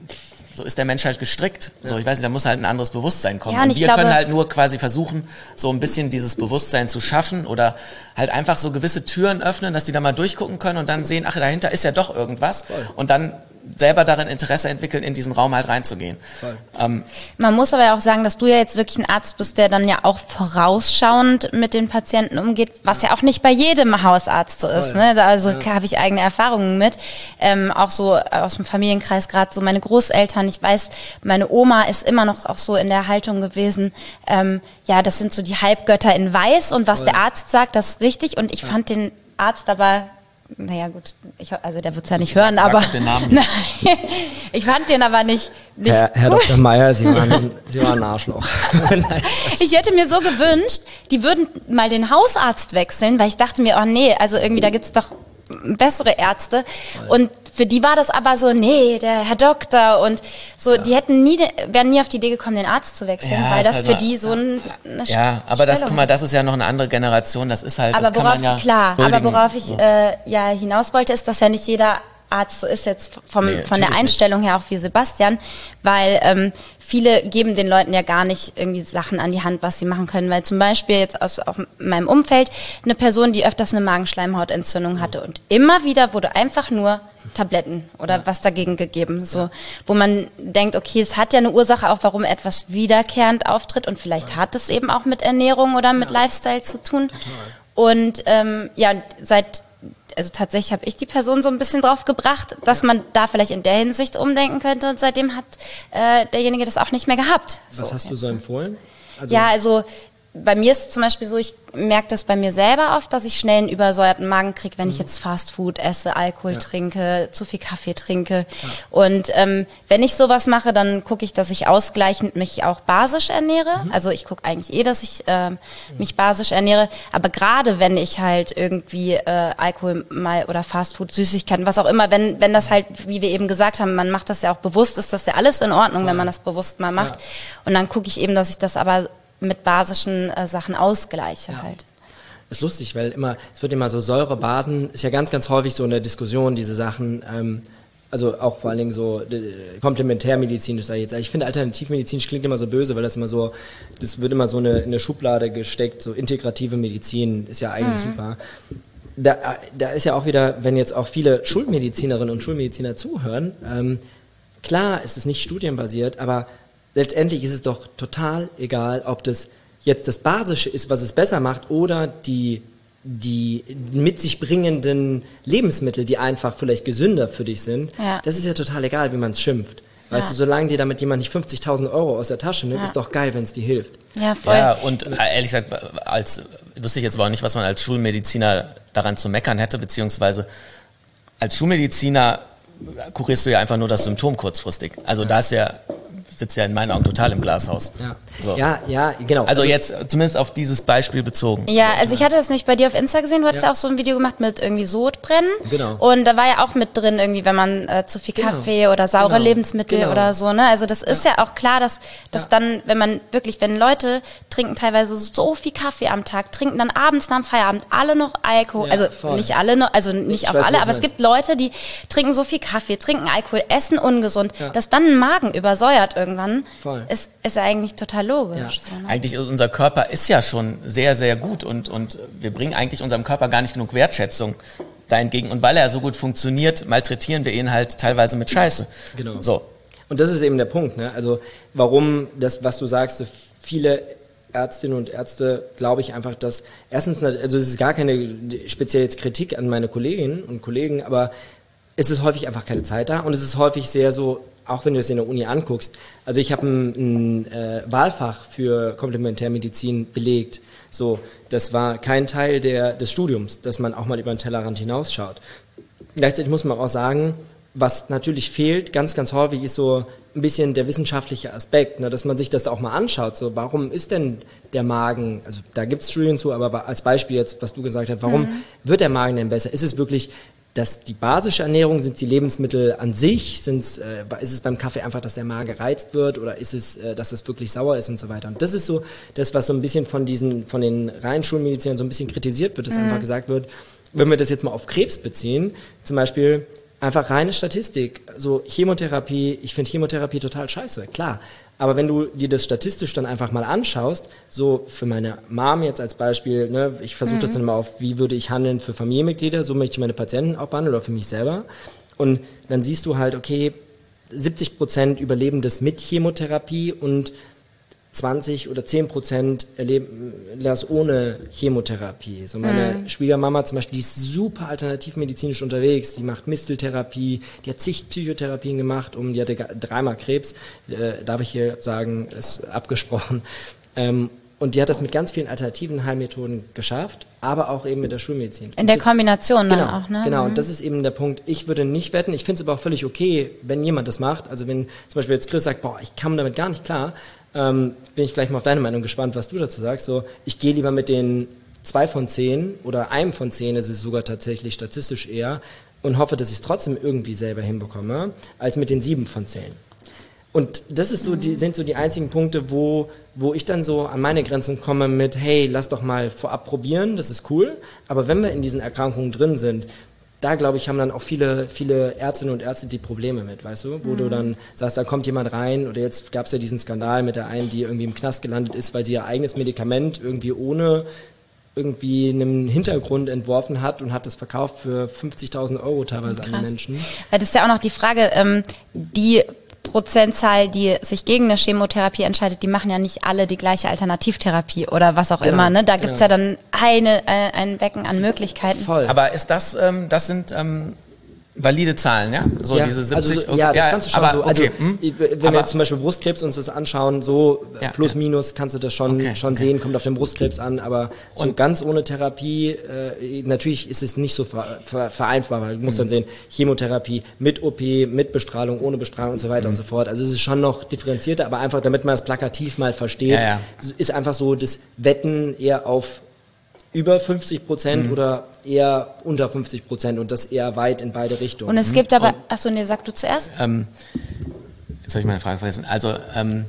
so ist der Mensch halt gestrickt. Ja. So, ich weiß nicht, da muss halt ein anderes Bewusstsein kommen. Ja, und und wir glaube, können halt nur quasi versuchen, so ein bisschen dieses Bewusstsein zu schaffen oder halt einfach so gewisse Türen öffnen, dass die da mal durchgucken können und dann sehen, ach, dahinter ist ja doch irgendwas. Voll. Und dann selber darin Interesse entwickeln, in diesen Raum halt reinzugehen. Ähm, Man muss aber ja auch sagen, dass du ja jetzt wirklich ein Arzt bist, der dann ja auch vorausschauend mit den Patienten umgeht, was ja auch nicht bei jedem Hausarzt so ist. Ne? Also ja. habe ich eigene Erfahrungen mit. Ähm, auch so aus dem Familienkreis, gerade so meine Großeltern. Ich weiß, meine Oma ist immer noch auch so in der Haltung gewesen, ähm, ja, das sind so die Halbgötter in Weiß und was Voll. Der Arzt sagt, das ist richtig. Und ich ja. fand den Arzt aber... Naja gut, ich, also der wird es ja nicht hören, sag, aber sag den Namen nein, ich fand den aber nicht, nicht Herr, Herr Doktor Meier, Sie waren, Sie waren ein Arschloch. Ich hätte mir so gewünscht, die würden mal den Hausarzt wechseln, weil ich dachte mir, oh nee, also irgendwie da gibt's doch bessere Ärzte und für die war das aber so, nee, der Herr Doktor und so, ja. die hätten nie, wären nie auf die Idee gekommen, den Arzt zu wechseln, ja, weil das halt für mal, die so ein, eine Ja, aber das, guck mal, das ist ja noch eine andere Generation, das ist halt, aber das kann worauf, man ja klar, huldigen. aber worauf ich äh, ja hinaus wollte, ist, dass ja nicht jeder Arzt so ist jetzt vom, nee, von der Einstellung her auch wie Sebastian, weil ähm, viele geben den Leuten ja gar nicht irgendwie Sachen an die Hand, was sie machen können, weil zum Beispiel jetzt aus auch meinem Umfeld eine Person, die öfters eine Magenschleimhautentzündung hatte und immer wieder wurde einfach nur Tabletten oder ja. was dagegen gegeben, so, ja. wo man denkt, okay, es hat ja eine Ursache auch, warum etwas wiederkehrend auftritt und vielleicht ja. hat es eben auch mit Ernährung oder mit ja. Lifestyle zu tun. Total. Und ähm, ja, seit also tatsächlich habe ich die Person so ein bisschen drauf gebracht, dass man da vielleicht in der Hinsicht umdenken könnte und seitdem hat äh, derjenige das auch nicht mehr gehabt. Was so, hast du so empfohlen? Also ja, also bei mir ist es zum Beispiel so, ich merke das bei mir selber oft, dass ich schnell einen übersäuerten Magen kriege, wenn ich jetzt Fast Food esse, Alkohol Ja. trinke, zu viel Kaffee trinke. Und ähm, wenn ich sowas mache, dann gucke ich, dass ich ausgleichend mich auch basisch ernähre. Also ich gucke eigentlich eh, dass ich ähm, mich basisch ernähre. Aber gerade wenn ich halt irgendwie äh, Alkohol mal oder Fast Food, Süßigkeiten, was auch immer, wenn wenn das halt, wie wir eben gesagt haben, man macht das ja auch bewusst, ist das ja alles in Ordnung, wenn man das bewusst mal macht. Ja. Und dann gucke ich eben, dass ich das aber mit basischen äh, Sachen ausgleiche halt. ist lustig, weil immer, es wird immer so Säurebasen, ist ja ganz, ganz häufig so in der Diskussion, diese Sachen, ähm, also auch vor allen Dingen so äh, komplementärmedizinisch, sag ich jetzt. Ich finde alternativmedizinisch klingt immer so böse, weil das immer so, das wird immer so eine, in eine Schublade gesteckt, so integrative Medizin ist ja eigentlich mhm. super. Da, da ist ja auch wieder, wenn jetzt auch viele Schulmedizinerinnen und Schulmediziner zuhören, ähm, klar ist es nicht studienbasiert, aber letztendlich ist es doch total egal, ob das jetzt das Basische ist, was es besser macht, oder die, die mit sich bringenden Lebensmittel, die einfach vielleicht gesünder für dich sind. Ja. Das ist ja total egal, wie man es schimpft. Weißt ja. du, solange dir damit jemand nicht fünfzigtausend Euro aus der Tasche nimmt, ja. ist doch geil, wenn es dir hilft. Ja, voll. Ja, und ehrlich gesagt, als, wüsste ich jetzt aber auch nicht, was man als Schulmediziner daran zu meckern hätte, beziehungsweise als Schulmediziner kurierst du ja einfach nur das Symptom kurzfristig. Also da ist ja sitzt ja in meinen Augen total im Glashaus. Ja, so. ja, ja, genau. Also jetzt zumindest auf dieses Beispiel bezogen. Ja, also ich hatte das nämlich bei dir auf Insta gesehen, du hattest ja, ja auch so ein Video gemacht mit irgendwie Sodbrennen. Genau. Und da war ja auch mit drin irgendwie, wenn man äh, zu viel Kaffee genau. oder saure genau. Lebensmittel genau. oder so, ne? Also das ist ja, ja auch klar, dass, dass ja. dann, wenn man wirklich, wenn Leute trinken teilweise so viel Kaffee am Tag, trinken dann abends nach dem Feierabend alle noch Alkohol, ja, also voll. nicht alle noch, also nicht ich auf alle, aber es gibt Leute, die trinken so viel Kaffee, trinken Alkohol, essen ungesund, ja. dass dann ein Magen übersäuert irgendwann, Voll. Ist, ist eigentlich total logisch. Ja. So, ne? Eigentlich, unser Körper ist ja schon sehr, sehr gut und, und wir bringen eigentlich unserem Körper gar nicht genug Wertschätzung da entgegen. Und weil er so gut funktioniert, malträtieren wir ihn halt teilweise mit Scheiße. Genau. So. Und das ist eben der Punkt, ne? Also warum das, was du sagst, so viele Ärztinnen und Ärzte, glaube ich einfach, dass erstens, also es ist gar keine spezielle Kritik an meine Kolleginnen und Kollegen, aber es ist häufig einfach keine Zeit da und es ist häufig sehr so, auch wenn du es in der Uni anguckst. Also ich habe ein, ein äh, Wahlfach für Komplementärmedizin belegt. So, das war kein Teil der, des Studiums, dass man auch mal über den Tellerrand hinausschaut. Gleichzeitig muss man auch sagen, was natürlich fehlt, ganz, ganz häufig, ist so ein bisschen der wissenschaftliche Aspekt, ne, dass man sich das auch mal anschaut. So, warum ist denn der Magen, also da gibt es Studien zu, aber als Beispiel jetzt, was du gesagt hast, warum mhm. wird der Magen denn besser? Ist es wirklich dass die basische Ernährung, sind die Lebensmittel an sich, sind's, äh, ist es beim Kaffee einfach, dass der Magen gereizt wird oder ist es, äh, dass es wirklich sauer ist und so weiter. Und das ist so das, was so ein bisschen von diesen, von den reinen Schulmedizinern so ein bisschen kritisiert wird, dass mhm. einfach gesagt wird, wenn wir das jetzt mal auf Krebs beziehen, zum Beispiel einfach reine Statistik, so Chemotherapie, ich finde Chemotherapie total scheiße, klar. Aber wenn du dir das statistisch dann einfach mal anschaust, so für meine Mom jetzt als Beispiel, ne, ich versuche mhm. das dann mal auf, wie würde ich handeln für Familienmitglieder, so möchte ich meine Patienten auch behandeln oder für mich selber. Und dann siehst du halt, okay, siebzig Prozent überleben das mit Chemotherapie und zwanzig oder zehn Prozent erleben das ohne Chemotherapie. So meine mhm. Schwiegermama zum Beispiel, die ist super alternativmedizinisch unterwegs, die macht Misteltherapie, die hat zig Psychotherapien gemacht, um, die hatte dreimal Krebs, äh, darf ich hier sagen, ist abgesprochen. Ähm, und die hat das mit ganz vielen alternativen Heilmethoden geschafft, aber auch eben mit der Schulmedizin. In der das, Kombination dann genau, auch, ne? Genau, mhm. und das ist eben der Punkt, ich würde nicht wetten, ich finde es aber auch völlig okay, wenn jemand das macht, also wenn zum Beispiel jetzt Chris sagt, boah, ich kam damit gar nicht klar, Ähm, bin ich gleich mal auf deine Meinung gespannt, was du dazu sagst. So, ich gehe lieber mit den zwei von zehn oder einem von zehn, ist es sogar tatsächlich statistisch eher, und hoffe, dass ich es trotzdem irgendwie selber hinbekomme, als mit den sieben von zehn. Und das ist so, die, sind so die einzigen Punkte, wo, wo ich dann so an meine Grenzen komme mit, hey, lass doch mal vorab probieren, das ist cool, aber wenn wir in diesen Erkrankungen drin sind, da, glaube ich, haben dann auch viele, viele Ärztinnen und Ärzte die Probleme mit, weißt du? Wo mhm. du dann sagst, da kommt jemand rein, oder jetzt gab es ja diesen Skandal mit der einen, die irgendwie im Knast gelandet ist, weil sie ihr eigenes Medikament irgendwie ohne irgendwie einen Hintergrund entworfen hat und hat das verkauft für fünfzigtausend Euro teilweise Krass. An die Menschen. Weil das ist ja auch noch die Frage, ähm, die Prozentzahl, die sich gegen eine Chemotherapie entscheidet, die machen ja nicht alle die gleiche Alternativtherapie oder was auch genau, immer. Ne? Da genau. gibt's ja dann eine, äh, ein Becken an Möglichkeiten. Voll. Aber ist das, ähm, das sind ähm, valide Zahlen, ja? So ja, diese siebzig. Also, okay, ja, das ja, kannst du schon aber, so. Also, okay, hm? wenn aber, wir jetzt zum Beispiel Brustkrebs uns das anschauen, so ja, plus ja. minus kannst du das schon, okay, schon okay. sehen, kommt auf den Brustkrebs an, aber so und ganz ohne Therapie, äh, natürlich ist es nicht so ver, ver, vereinbar, weil du musst mhm. dann sehen, Chemotherapie mit O P, mit Bestrahlung, ohne Bestrahlung und so weiter mhm. und so fort. Also es ist schon noch differenzierter, aber einfach, damit man das plakativ mal versteht, ja, ja. ist einfach so das Wetten eher auf über fünfzig Prozent mhm. oder eher unter fünfzig Prozent und das eher weit in beide Richtungen. Und es mhm. gibt aber, achso, nee, sag du zuerst. Ähm, jetzt habe ich meine Frage vergessen. Also, ähm,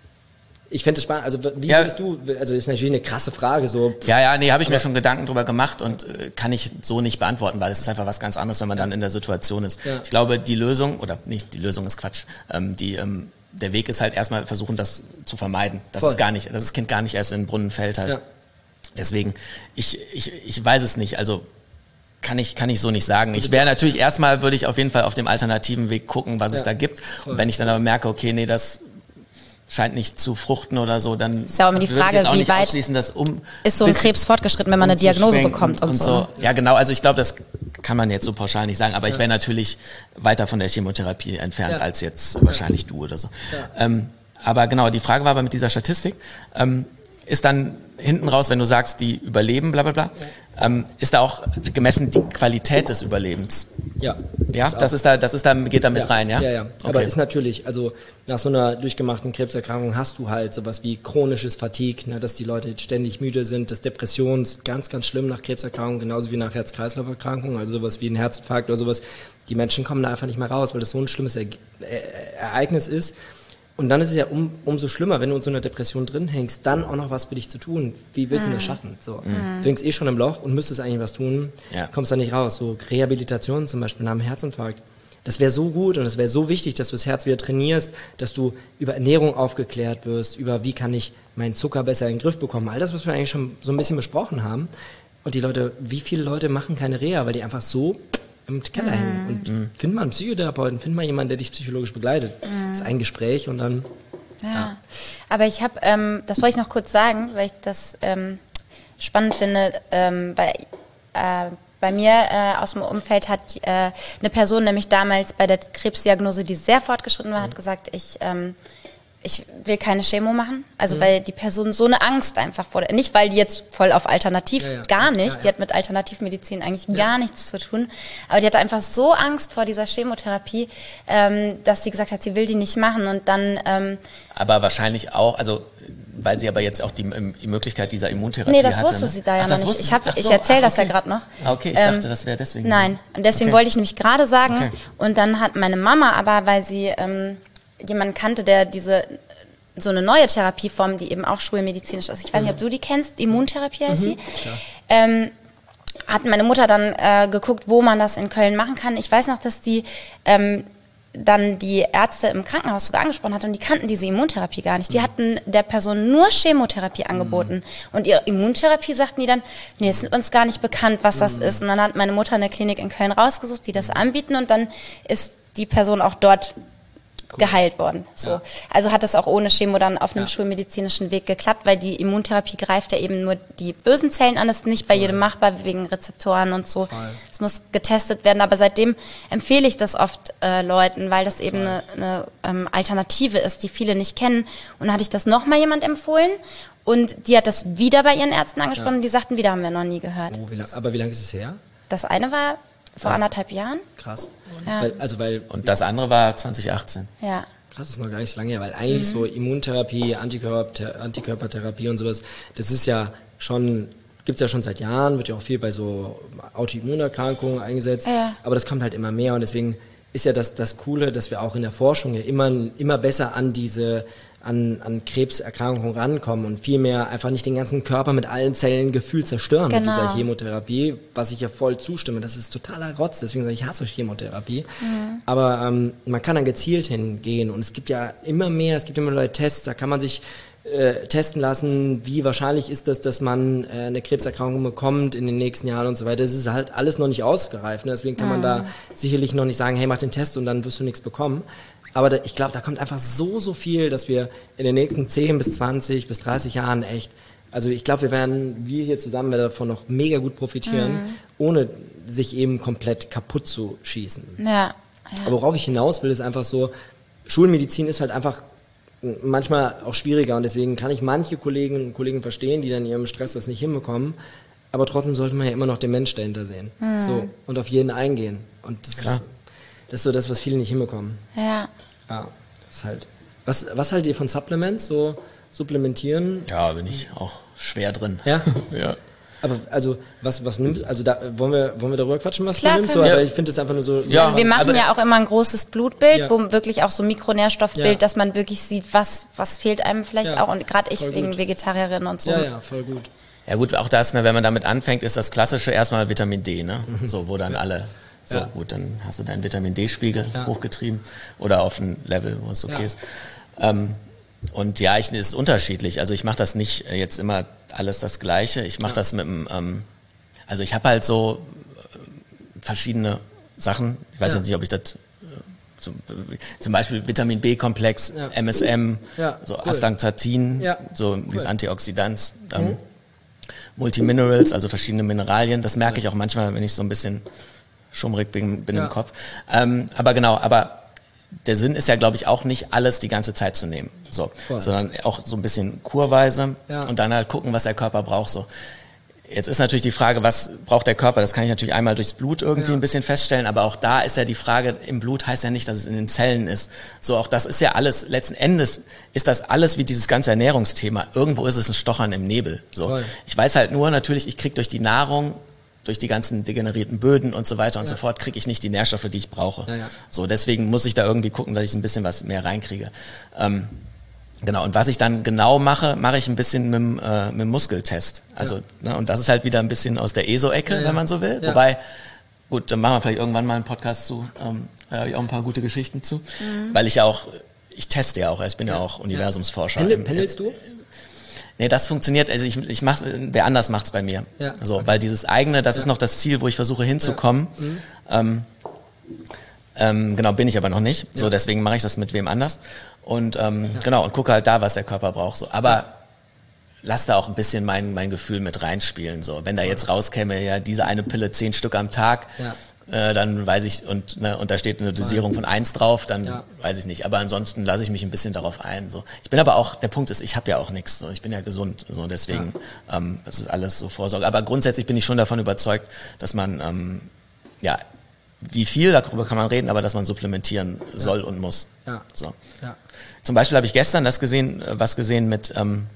ich fände es spannend, also wie ja, würdest du, also das ist natürlich eine krasse Frage, so. Ja, ja, nee, habe ich mir schon Gedanken drüber gemacht und äh, kann ich so nicht beantworten, weil es ist einfach was ganz anderes, wenn man dann in der Situation ist. Ja. Ich glaube, die Lösung, oder nicht, die Lösung ist Quatsch, ähm, die, ähm, der Weg ist halt erstmal versuchen, das zu vermeiden, dass es gar nicht, dass das Kind gar nicht erst in den Brunnen fällt halt. Ja. Deswegen, ich, ich, ich weiß es nicht, also kann ich, kann ich so nicht sagen. Ich wäre natürlich erstmal, würde ich auf jeden Fall auf dem alternativen Weg gucken, was ja, es da gibt. Voll. Und wenn ich dann aber merke, okay, nee, das scheint nicht zu fruchten oder so, dann ist ja auch immer die Frage, wie weit das um ist so ein Krebs fortgeschritten, wenn man eine Diagnose bekommt und, und so. so. Ja, genau, also ich glaube, das kann man jetzt so pauschal nicht sagen, aber ja. ich wäre natürlich weiter von der Chemotherapie entfernt ja. als jetzt ja. wahrscheinlich du oder so. Ja. Ähm, aber genau, die Frage war aber mit dieser Statistik, ähm, ist dann hinten raus, wenn du sagst, die überleben, bla bla bla, ja. ähm, ist da auch gemessen die Qualität des Überlebens? Ja. Ja, das, das ist da, das ist da, geht da mit ja. rein, ja? Ja, ja. Okay. Aber ist natürlich, also nach so einer durchgemachten Krebserkrankung hast du halt sowas wie chronisches Fatigue, ne, dass die Leute ständig müde sind, das Depression ist ganz, ganz schlimm nach Krebserkrankungen, genauso wie nach Herz-Kreislauf-Erkrankungen, also sowas wie ein Herzinfarkt oder sowas. Die Menschen kommen da einfach nicht mehr raus, weil das so ein schlimmes e- e- Ereignis ist. Und dann ist es ja um, umso schlimmer, wenn du in so einer Depression drin hängst, dann auch noch was für dich zu tun. Wie willst du mhm. das schaffen? So. Mhm. Du hängst eh schon im Loch und müsstest eigentlich was tun, ja. kommst da nicht raus. So Rehabilitation zum Beispiel nach einem Herzinfarkt. Das wäre so gut und es wäre so wichtig, dass du das Herz wieder trainierst, dass du über Ernährung aufgeklärt wirst, über wie kann ich meinen Zucker besser in den Griff bekommen. All das, was wir eigentlich schon so ein bisschen besprochen haben. Und die Leute, wie viele Leute machen keine Reha, weil die einfach so im Keller mhm. hängen. Und mhm. find mal einen Psychotherapeuten, find mal jemanden, der dich psychologisch begleitet. Mhm. Das ist ein Gespräch und dann... Ja, ja. Aber ich habe, ähm, das wollte ich noch kurz sagen, weil ich das ähm, spannend finde, ähm, bei, äh, bei mir äh, aus dem Umfeld hat äh, eine Person nämlich damals bei der Krebsdiagnose, die sehr fortgeschritten war, mhm. hat gesagt, ich... Ähm, ich will keine Chemo machen, also mhm. weil die Person so eine Angst einfach vor, nicht weil die jetzt voll auf Alternativ, ja, ja. gar nicht, ja, ja. die hat mit Alternativmedizin eigentlich ja. gar nichts zu tun, aber die hatte einfach so Angst vor dieser Chemotherapie, ähm, dass sie gesagt hat, sie will die nicht machen und dann... Ähm, aber wahrscheinlich auch, also weil sie aber jetzt auch die, die Möglichkeit dieser Immuntherapie hatte. Nee, das hatte, wusste ne? sie da ja ach, noch nicht. Wusste, ich hab, so, ich erzähle das okay. ja gerade noch. Okay, ich ähm, dachte, das wäre deswegen. Nein, und deswegen okay. wollte ich nämlich gerade sagen, okay. und dann hat meine Mama aber, weil sie ähm, jemanden kannte, der diese... so eine neue Therapieform, die eben auch schulmedizinisch ist. Ich weiß nicht, ob du die kennst, Immuntherapie heißt sie. Mhm, ähm, hat meine Mutter dann äh, geguckt, wo man das in Köln machen kann. Ich weiß noch, dass die ähm, dann die Ärzte im Krankenhaus sogar angesprochen hat und die kannten diese Immuntherapie gar nicht. Die hatten der Person nur Chemotherapie angeboten. Mhm. Und ihre Immuntherapie sagten die dann, nee, es ist uns gar nicht bekannt, was das mhm. ist. Und dann hat meine Mutter eine Klinik in Köln rausgesucht, die das anbieten und dann ist die Person auch dort Cool. geheilt worden. So. Ja. Also hat das auch ohne Chemo dann auf einem ja. schulmedizinischen Weg geklappt, weil die Immuntherapie greift ja eben nur die bösen Zellen an. Das ist nicht bei Voll. jedem machbar wegen Rezeptoren und so. Es muss getestet werden. Aber seitdem empfehle ich das oft äh, Leuten, weil das eben eine, eine ähm, Alternative ist, die viele nicht kennen. Und dann hatte ich das nochmal jemand empfohlen. Und die hat das wieder bei ihren Ärzten angesprochen ja. und die sagten, wieder haben wir noch nie gehört. Oh, wie lang, aber wie lange ist es her? Das eine war vor Krass. anderthalb Jahren. Krass. Ja. Weil, also weil, und das andere war zwanzig achtzehn. Ja. Krass, ist noch gar nicht so lange her, weil eigentlich mhm. so Immuntherapie, Antikörper, Antikörpertherapie und sowas, das ist ja schon, gibt es ja schon seit Jahren, wird ja auch viel bei so Autoimmunerkrankungen eingesetzt, ja. aber das kommt halt immer mehr und deswegen ist ja das, das Coole, dass wir auch in der Forschung ja immer, immer besser an diese An, an Krebserkrankungen rankommen und vielmehr einfach nicht den ganzen Körper mit allen Zellen gefühlt zerstören genau. mit dieser Chemotherapie, was ich ja voll zustimme. Das ist totaler Rotz, deswegen sage ich, ich hasse Chemotherapie. Mhm. Aber ähm, man kann dann gezielt hingehen und es gibt ja immer mehr, es gibt immer neue Tests, da kann man sich äh, testen lassen, wie wahrscheinlich ist das, dass man äh, eine Krebserkrankung bekommt in den nächsten Jahren und so weiter. Das ist halt alles noch nicht ausgereift, ne? Deswegen kann mhm. man da sicherlich noch nicht sagen, hey, mach den Test und dann wirst du nichts bekommen. Aber da, ich glaube, da kommt einfach so, so viel, dass wir in den nächsten zehn bis zwanzig bis dreißig Jahren echt Also ich glaube, wir werden, wir hier zusammen werden davon noch mega gut profitieren, Mhm. ohne sich eben komplett kaputt zu schießen. Ja. ja. Aber worauf ich hinaus will, ist einfach so, Schulmedizin ist halt einfach manchmal auch schwieriger und deswegen kann ich manche Kolleginnen und Kollegen verstehen, die dann in ihrem Stress das nicht hinbekommen, aber trotzdem sollte man ja immer noch den Mensch dahinter sehen. Mhm. So, und auf jeden eingehen. Und das Klar. ist, das ist so das, was viele nicht hinbekommen. Ja. Ja, das ist halt. Was, was haltet ihr von Supplements? So supplementieren? Ja, bin ich auch schwer drin. Ja? Ja. Aber also was was nimmst also da wollen wir wollen wir darüber quatschen, was Klar, du nimmst? können So, wir. aber ich finde das einfach nur so, so Ja. Also wir machen aber- ja auch immer ein großes Blutbild, Ja. wo wirklich auch so Mikronährstoffbild, Ja. dass man wirklich sieht, was was fehlt einem vielleicht Ja, auch. Und gerade ich voll wegen gut. Vegetarierin und so. ja, ja, voll gut. Ja gut, auch das, ne, wenn man damit anfängt, ist das klassische erstmal Vitamin D, ne? So, wo dann alle, so Ja. gut, dann hast du deinen Vitamin D-Spiegel Ja. hochgetrieben oder auf ein Level, wo es okay Ja. ist. Ähm, und ja, ich, es ist unterschiedlich. Also ich mache das nicht äh, jetzt immer alles das Gleiche. Ich mache Ja. das mit dem, ähm, also ich habe halt so äh, verschiedene Sachen. Ich weiß Ja. jetzt nicht, ob ich das äh, zum, zum Beispiel Vitamin B-Komplex, Ja. M S M, Ja, so cool. Astaxanthin, Ja, so cool. dieses Antioxidants. Ähm, Mhm. Multiminerals, also verschiedene Mineralien. Das merke ich auch manchmal, wenn ich so ein bisschen schummrig bin, bin Ja. im Kopf. Ähm, aber genau, aber der Sinn ist ja, glaube ich, auch nicht alles die ganze Zeit zu nehmen, so, Voll. sondern auch so ein bisschen kurweise Ja. und dann halt gucken, was der Körper braucht. So. Jetzt ist natürlich die Frage, was braucht der Körper? Das kann ich natürlich einmal durchs Blut irgendwie Ja. ein bisschen feststellen, aber auch da ist ja die Frage, im Blut heißt ja nicht, dass es in den Zellen ist. So, auch das ist ja alles, letzten Endes ist das alles wie dieses ganze Ernährungsthema. Irgendwo ist es ein Stochern im Nebel. So. Voll. Ich weiß halt nur natürlich, ich kriege durch die Nahrung, durch die ganzen degenerierten Böden und so weiter und Ja. so fort, kriege ich nicht die Nährstoffe, die ich brauche. Ja, ja. So, deswegen muss ich da irgendwie gucken, dass ich ein bisschen was mehr reinkriege. Ähm, Genau, und was ich dann genau mache, mache ich ein bisschen mit, dem, äh, mit dem Muskeltest. Also, ne, und das ist halt wieder ein bisschen aus der E S O-Ecke, Ja, ja. wenn man so will. Ja. Wobei, gut, dann machen wir vielleicht irgendwann mal einen Podcast zu, ähm, da habe ich auch ein paar gute Geschichten zu. Weil ich ja auch, ich teste ja auch, ich bin ja, auch Universumsforscher. Pendel, Im- pendelst du? Nee, das funktioniert, also ich, ich mach, wer anders macht's bei mir. Ja. So, weil dieses eigene, das ist noch das Ziel, wo ich versuche hinzukommen. Ähm, ähm, genau, bin ich aber noch nicht. So, Ja. deswegen mache ich das mit wem anders. Und ähm, genau, und gucke halt da, was der Körper braucht. So. Aber lass da auch ein bisschen mein, mein Gefühl mit reinspielen. So. Wenn da jetzt rauskäme, ja, diese eine Pille zehn Stück am Tag, Ja. äh, dann weiß ich, und, ne, und da steht eine Dosierung von eins drauf, dann Ja. weiß ich nicht. Aber ansonsten lasse ich mich ein bisschen darauf ein. So. Ich bin aber auch, der Punkt ist, ich habe ja auch nichts. So. Ich bin ja gesund. So. Deswegen, ähm, das ist alles so Vorsorge. Aber grundsätzlich bin ich schon davon überzeugt, dass man, ähm, ja, wie viel, darüber kann man reden, aber dass man supplementieren soll und muss. Ja. So. Ja. Zum Beispiel habe ich gestern das gesehen, äh, was gesehen mit, ähm,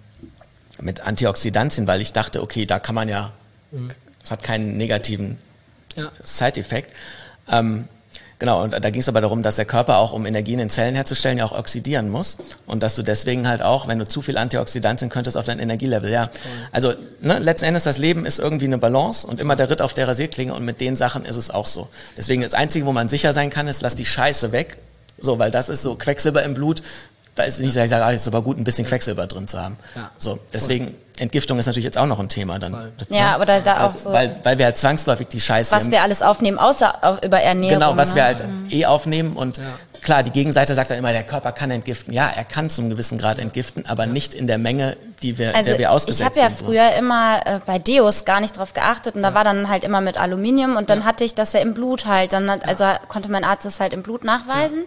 mit Antioxidantien, weil ich dachte, okay, da kann man ja, das hat keinen negativen Ja. Side-Effekt. Ähm, genau, und da ging es aber darum, dass der Körper auch, um Energie in den Zellen herzustellen, ja auch oxidieren muss. Und dass du deswegen halt auch, wenn du zu viel Antioxidantien könntest, auf dein Energielevel, ja. Also, ne, letzten Endes, das Leben ist irgendwie eine Balance und immer der Ritt auf der Rasierklinge und mit den Sachen ist es auch so. Deswegen das Einzige, wo man sicher sein kann, ist, lass die Scheiße weg. So, weil das ist so Quecksilber im Blut. Da ist nicht, dass ich sage, ah, ist aber gut, ein bisschen Quecksilber drin zu haben. Ja. So, deswegen, Entgiftung ist natürlich jetzt auch noch ein Thema dann. Voll. Ja, aber da, da auch Also, so, weil, weil wir halt zwangsläufig die Scheiße was im- wir alles aufnehmen, außer auf, über Ernährung. Genau, was ne? wir halt eh aufnehmen und Ja. klar, die Gegenseite sagt dann immer, der Körper kann entgiften. Ja, er kann zum gewissen Grad entgiften, aber nicht in der Menge, die wir, Also der wir ausgesetzt ich habe ja sind. früher immer äh, bei Deos gar nicht drauf geachtet und da war dann halt immer mit Aluminium und dann hatte ich das ja im Blut halt, dann hat, also konnte mein Arzt das halt im Blut nachweisen.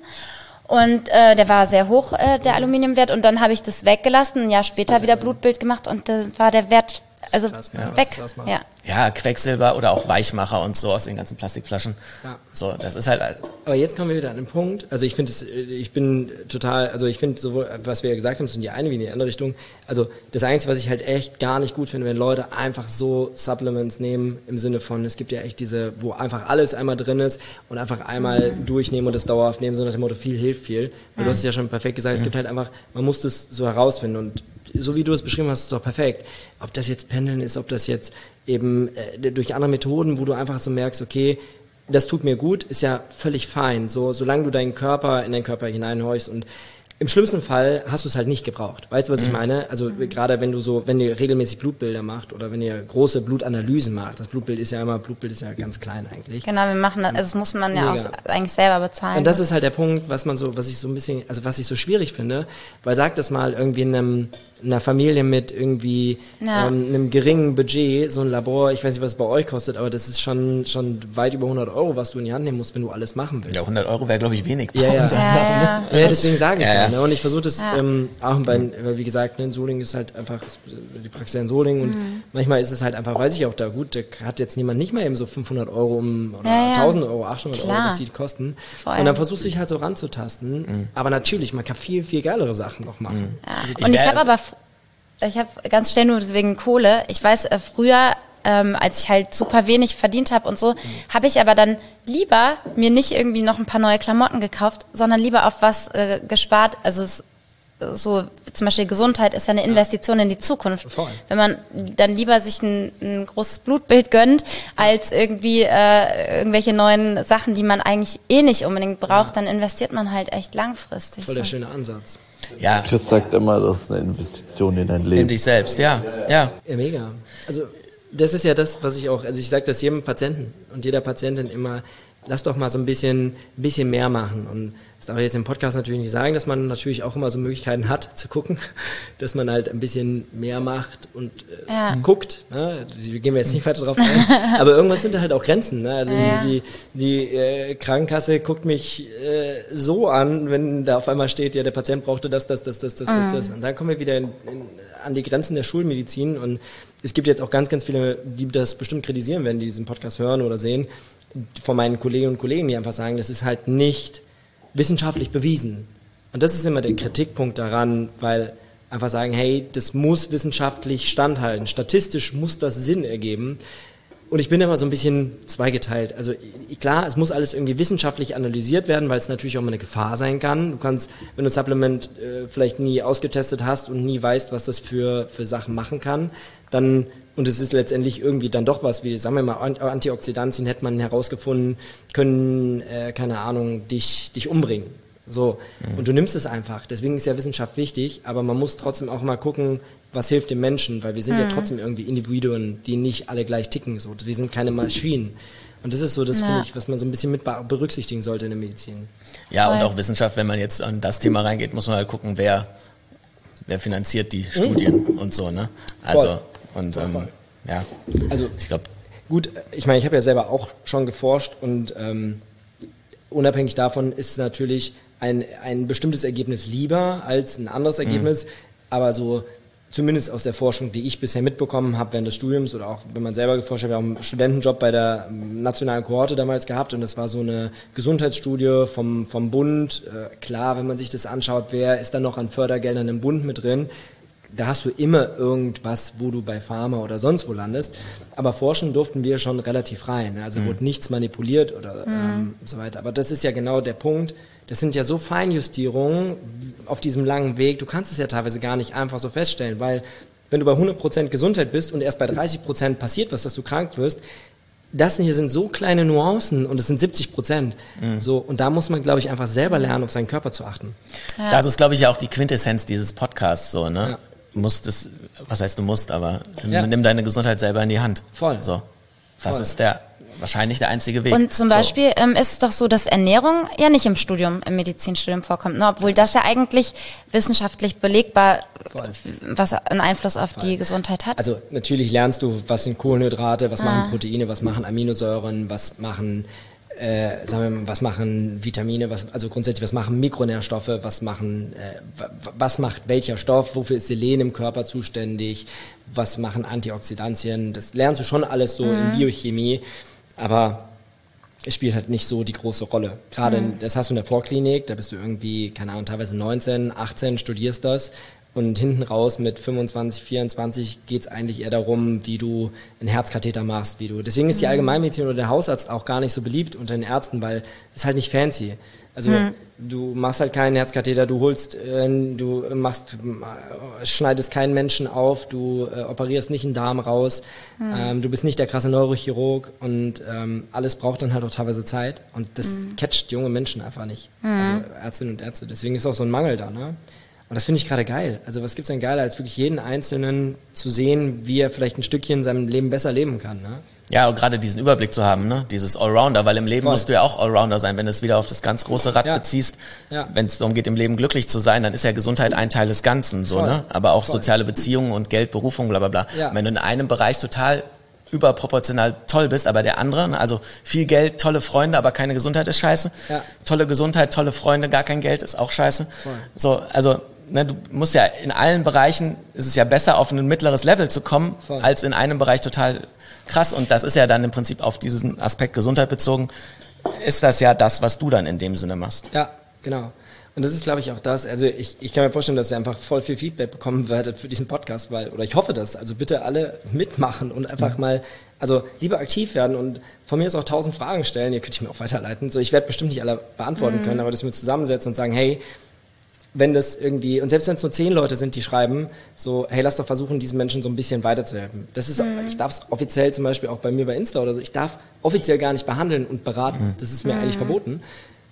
Und äh, der war sehr hoch, äh, der Aluminiumwert, und dann habe ich das weggelassen, ein Jahr später wieder Blutbild gemacht und da war der Wert also krass, ja, was weg. das macht. Ja. Ja, Quecksilber oder auch Weichmacher und so aus den ganzen Plastikflaschen. Ja. So, das ist halt, Aber jetzt kommen wir wieder an den Punkt. Also ich finde es, ich bin total, also ich finde sowohl, was wir ja gesagt haben, so in die eine wie in die andere Richtung. Also das Einzige, was ich halt echt gar nicht gut finde, wenn Leute einfach so Supplements nehmen, im Sinne von, es gibt ja echt diese, wo einfach alles einmal drin ist und einfach einmal Mhm. durchnehmen und das dauerhaft nehmen, so nach dem Motto, viel hilft viel. Weil du hast es ja schon perfekt gesagt, es gibt halt einfach, man muss das so herausfinden und so wie du es beschrieben hast, ist es doch perfekt. Ob das jetzt Pendeln ist, ob das jetzt eben äh, durch andere Methoden, wo du einfach so merkst, okay, das tut mir gut, ist ja völlig fein. So, solange du deinen Körper in deinen Körper hineinhorchst und im schlimmsten Fall hast du es halt nicht gebraucht. Weißt du, was mhm. ich meine? Also mhm. gerade wenn du so, wenn ihr regelmäßig Blutbilder macht oder wenn ihr große Blutanalysen macht, das Blutbild ist ja immer, Blutbild ist ja ganz klein eigentlich. Genau, wir machen das, also das muss man ja auch eigentlich selber bezahlen. Und das ist halt der Punkt, was man so, was ich so ein bisschen, also was ich so schwierig finde, weil sag das mal irgendwie in einem, einer Familie mit irgendwie ja. ähm, einem geringen Budget, so ein Labor, ich weiß nicht, was es bei euch kostet, aber das ist schon, schon weit über hundert Euro, was du in die Hand nehmen musst, wenn du alles machen willst. Ja, hundert Euro wäre, glaube ich, wenig. Ja, ja. Ja, ja. ja, deswegen sage ich ja, ja. ja. Ne? Und ich versuche das Ja. ähm, auch bei, weil wie gesagt, ne, in Solingen ist halt einfach die Praxis in Solingen und Mhm. manchmal ist es halt einfach, weiß ich auch da, gut, da hat jetzt niemand nicht mal eben so fünfhundert Euro um, oder Ja, ja. tausend Euro, achthundert Klar. Euro, was die kosten. Voll. Und dann versuchst du dich halt so ranzutasten. Mhm. Aber natürlich, man kann viel, viel geilere Sachen noch machen. Ja. Also Und ich wär- habe aber, f- ich habe ganz schnell nur wegen Kohle, ich weiß, äh, früher, ähm, als ich halt super wenig verdient habe und so, habe ich aber dann lieber mir nicht irgendwie noch ein paar neue Klamotten gekauft, sondern lieber auf was äh, gespart. Also es, so zum Beispiel Gesundheit ist ja eine Investition in die Zukunft. Voll. Wenn man dann lieber sich ein, ein großes Blutbild gönnt, als irgendwie äh, irgendwelche neuen Sachen, die man eigentlich eh nicht unbedingt braucht, dann investiert man halt echt langfristig. Voll der so. schöne Ansatz. Ja, Chris sagt immer, das ist eine Investition in dein in Leben. dich selbst, ja, ja. Ja, mega. Also das ist ja das, was ich auch, also ich sage das jedem Patienten und jeder Patientin immer, lass doch mal so ein bisschen, bisschen mehr machen. Und das darf ich jetzt im Podcast natürlich nicht sagen, dass man natürlich auch immer so Möglichkeiten hat zu gucken, dass man halt ein bisschen mehr macht und äh, Ja. guckt. Ne? Die gehen wir jetzt nicht weiter drauf ein. Aber irgendwann sind da halt auch Grenzen. Ne? Also Ja. die, die äh, Krankenkasse guckt mich äh, so an, wenn da auf einmal steht, ja, der Patient brauchte das, das, das, das, das, Mhm. das, das. Und dann kommen wir wieder in, in, an die Grenzen der Schulmedizin. Und es gibt jetzt auch ganz, ganz viele, die das bestimmt kritisieren, wenn die diesen Podcast hören oder sehen, von meinen Kolleginnen und Kollegen, die einfach sagen, das ist halt nicht wissenschaftlich bewiesen. Und das ist immer der Kritikpunkt daran, weil einfach sagen, hey, das muss wissenschaftlich standhalten. Statistisch muss das Sinn ergeben. Und ich bin immer so ein bisschen zweigeteilt. Also klar, es muss alles irgendwie wissenschaftlich analysiert werden, weil es natürlich auch mal eine Gefahr sein kann. Du kannst, wenn du ein Supplement äh, vielleicht nie ausgetestet hast und nie weißt, was das für, für Sachen machen kann, dann, und es ist letztendlich irgendwie dann doch was, wie, sagen wir mal, Antioxidantien hätte man herausgefunden, können, äh, keine Ahnung, dich, dich umbringen. So. Mhm. Und du nimmst es einfach. Deswegen ist ja Wissenschaft wichtig, aber man muss trotzdem auch mal gucken, was hilft dem Menschen, weil wir sind mhm. ja trotzdem irgendwie Individuen, die nicht alle gleich ticken. So. Wir sind keine Maschinen. Und das ist so das, Ja. finde ich, was man so ein bisschen mit berücksichtigen sollte in der Medizin. Ja, Voll. und auch Wissenschaft, wenn man jetzt an das Thema reingeht, muss man halt gucken, wer, wer finanziert die Studien und so, ne? Also, Voll. und ähm, ja, Also ich glaube, gut, ich meine, ich habe ja selber auch schon geforscht und ähm, unabhängig davon ist natürlich ein, ein bestimmtes Ergebnis lieber als ein anderes Ergebnis, mhm. aber so zumindest aus der Forschung, die ich bisher mitbekommen habe während des Studiums oder auch wenn man selber geforscht hat, wir haben einen Studentenjob bei der nationalen Kohorte damals gehabt und das war so eine Gesundheitsstudie vom, vom Bund. Äh, klar, wenn man sich das anschaut, wer ist da noch an Fördergeldern im Bund mit drin? Da hast du immer irgendwas, wo du bei Pharma oder sonst wo landest. Aber forschen durften wir schon relativ frei. Ne? Also mhm. wurde nichts manipuliert oder mhm. ähm, so weiter. Aber das ist ja genau der Punkt. Das sind ja so Feinjustierungen auf diesem langen Weg. Du kannst es ja teilweise gar nicht einfach so feststellen, weil wenn du bei hundert Prozent Gesundheit bist und erst bei dreißig Prozent passiert was, dass du krank wirst, das hier sind so kleine Nuancen und es sind siebzig Prozent. Mhm. So, und da muss man, glaube ich, einfach selber lernen, auf seinen Körper zu achten. Ja. Das ist, glaube ich, ja auch die Quintessenz dieses Podcasts, so, ne? Ja. Musst es, was heißt du musst, aber ja. nimm deine Gesundheit selber in die Hand. Voll. So. Das Voll. ist der, wahrscheinlich der einzige Weg. Und zum Beispiel so. ähm, ist es doch so, dass Ernährung ja nicht im Studium, im Medizinstudium vorkommt, ne? Obwohl das ja eigentlich wissenschaftlich belegbar, Voll. was einen Einfluss auf Voll. die Gesundheit hat. Also natürlich lernst du, was sind Kohlenhydrate, was ah. machen Proteine, was machen Aminosäuren, was machen Äh, sagen wir mal, was machen Vitamine, was, also grundsätzlich, was machen Mikronährstoffe, was machen, äh, was macht welcher Stoff, wofür ist Selen im Körper zuständig, was machen Antioxidantien, das lernst du schon alles so mhm. in Biochemie, aber es spielt halt nicht so die große Rolle. Gerade, mhm. das hast du in der Vorklinik, da bist du irgendwie, keine Ahnung, teilweise neunzehn, achtzehn, studierst das Und hinten raus mit fünfundzwanzig, vierundzwanzig geht es eigentlich eher darum, wie du einen Herzkatheter machst, wie du. Deswegen ist die Allgemeinmedizin oder der Hausarzt auch gar nicht so beliebt unter den Ärzten, weil es halt nicht fancy. Also hm. du machst halt keinen Herzkatheter, du holst, äh, du machst, äh, schneidest keinen Menschen auf, du äh, operierst nicht einen Darm raus, hm. ähm, du bist nicht der krasse Neurochirurg und ähm, alles braucht dann halt auch teilweise Zeit und das hm. catcht junge Menschen einfach nicht. Hm. Also Ärztinnen und Ärzte. Deswegen ist auch so ein Mangel da, ne? Und das finde ich gerade geil. Also was gibt's denn geiler, als wirklich jeden Einzelnen zu sehen, wie er vielleicht ein Stückchen seinem Leben besser leben kann, ne? Ja, und gerade diesen Überblick zu haben, ne? Dieses Allrounder, weil im Leben Voll. musst du ja auch Allrounder sein, wenn du es wieder auf das ganz große Rad ja. beziehst. Ja. Wenn es darum geht, im Leben glücklich zu sein, dann ist ja Gesundheit ein Teil des Ganzen, so, Voll. ne? Aber auch Voll. soziale Beziehungen und Geld, Berufung, bla bla bla. Ja. Wenn du in einem Bereich total überproportional toll bist, aber der andere, ne? Also viel Geld, tolle Freunde, aber keine Gesundheit ist scheiße. Ja. Tolle Gesundheit, tolle Freunde, gar kein Geld ist auch scheiße. Voll. So, also ne, du musst ja in allen Bereichen, ist es ja besser, auf ein mittleres Level zu kommen, Voll. als in einem Bereich total krass. Und das ist ja dann im Prinzip auf diesen Aspekt Gesundheit bezogen, ist das ja das, was du dann in dem Sinne machst. Ja, genau. Und das ist, glaube ich, auch das, also ich, ich kann mir vorstellen, dass ihr einfach voll viel Feedback bekommen werdet für diesen Podcast, weil, oder ich hoffe das, also bitte alle mitmachen und einfach mal, also lieber aktiv werden und von mir aus auch tausend Fragen stellen, ihr könnt ich mir auch weiterleiten, so ich werde bestimmt nicht alle beantworten mhm. können, aber dass wir zusammensetzen und sagen, hey, wenn das irgendwie, und selbst wenn es nur zehn Leute sind, die schreiben, so, hey, lass doch versuchen, diesen Menschen so ein bisschen weiterzuhelfen. Das ist, mhm. ich darf es offiziell zum Beispiel auch bei mir bei Insta oder so, ich darf offiziell gar nicht behandeln und beraten, mhm. das ist mir mhm. eigentlich verboten,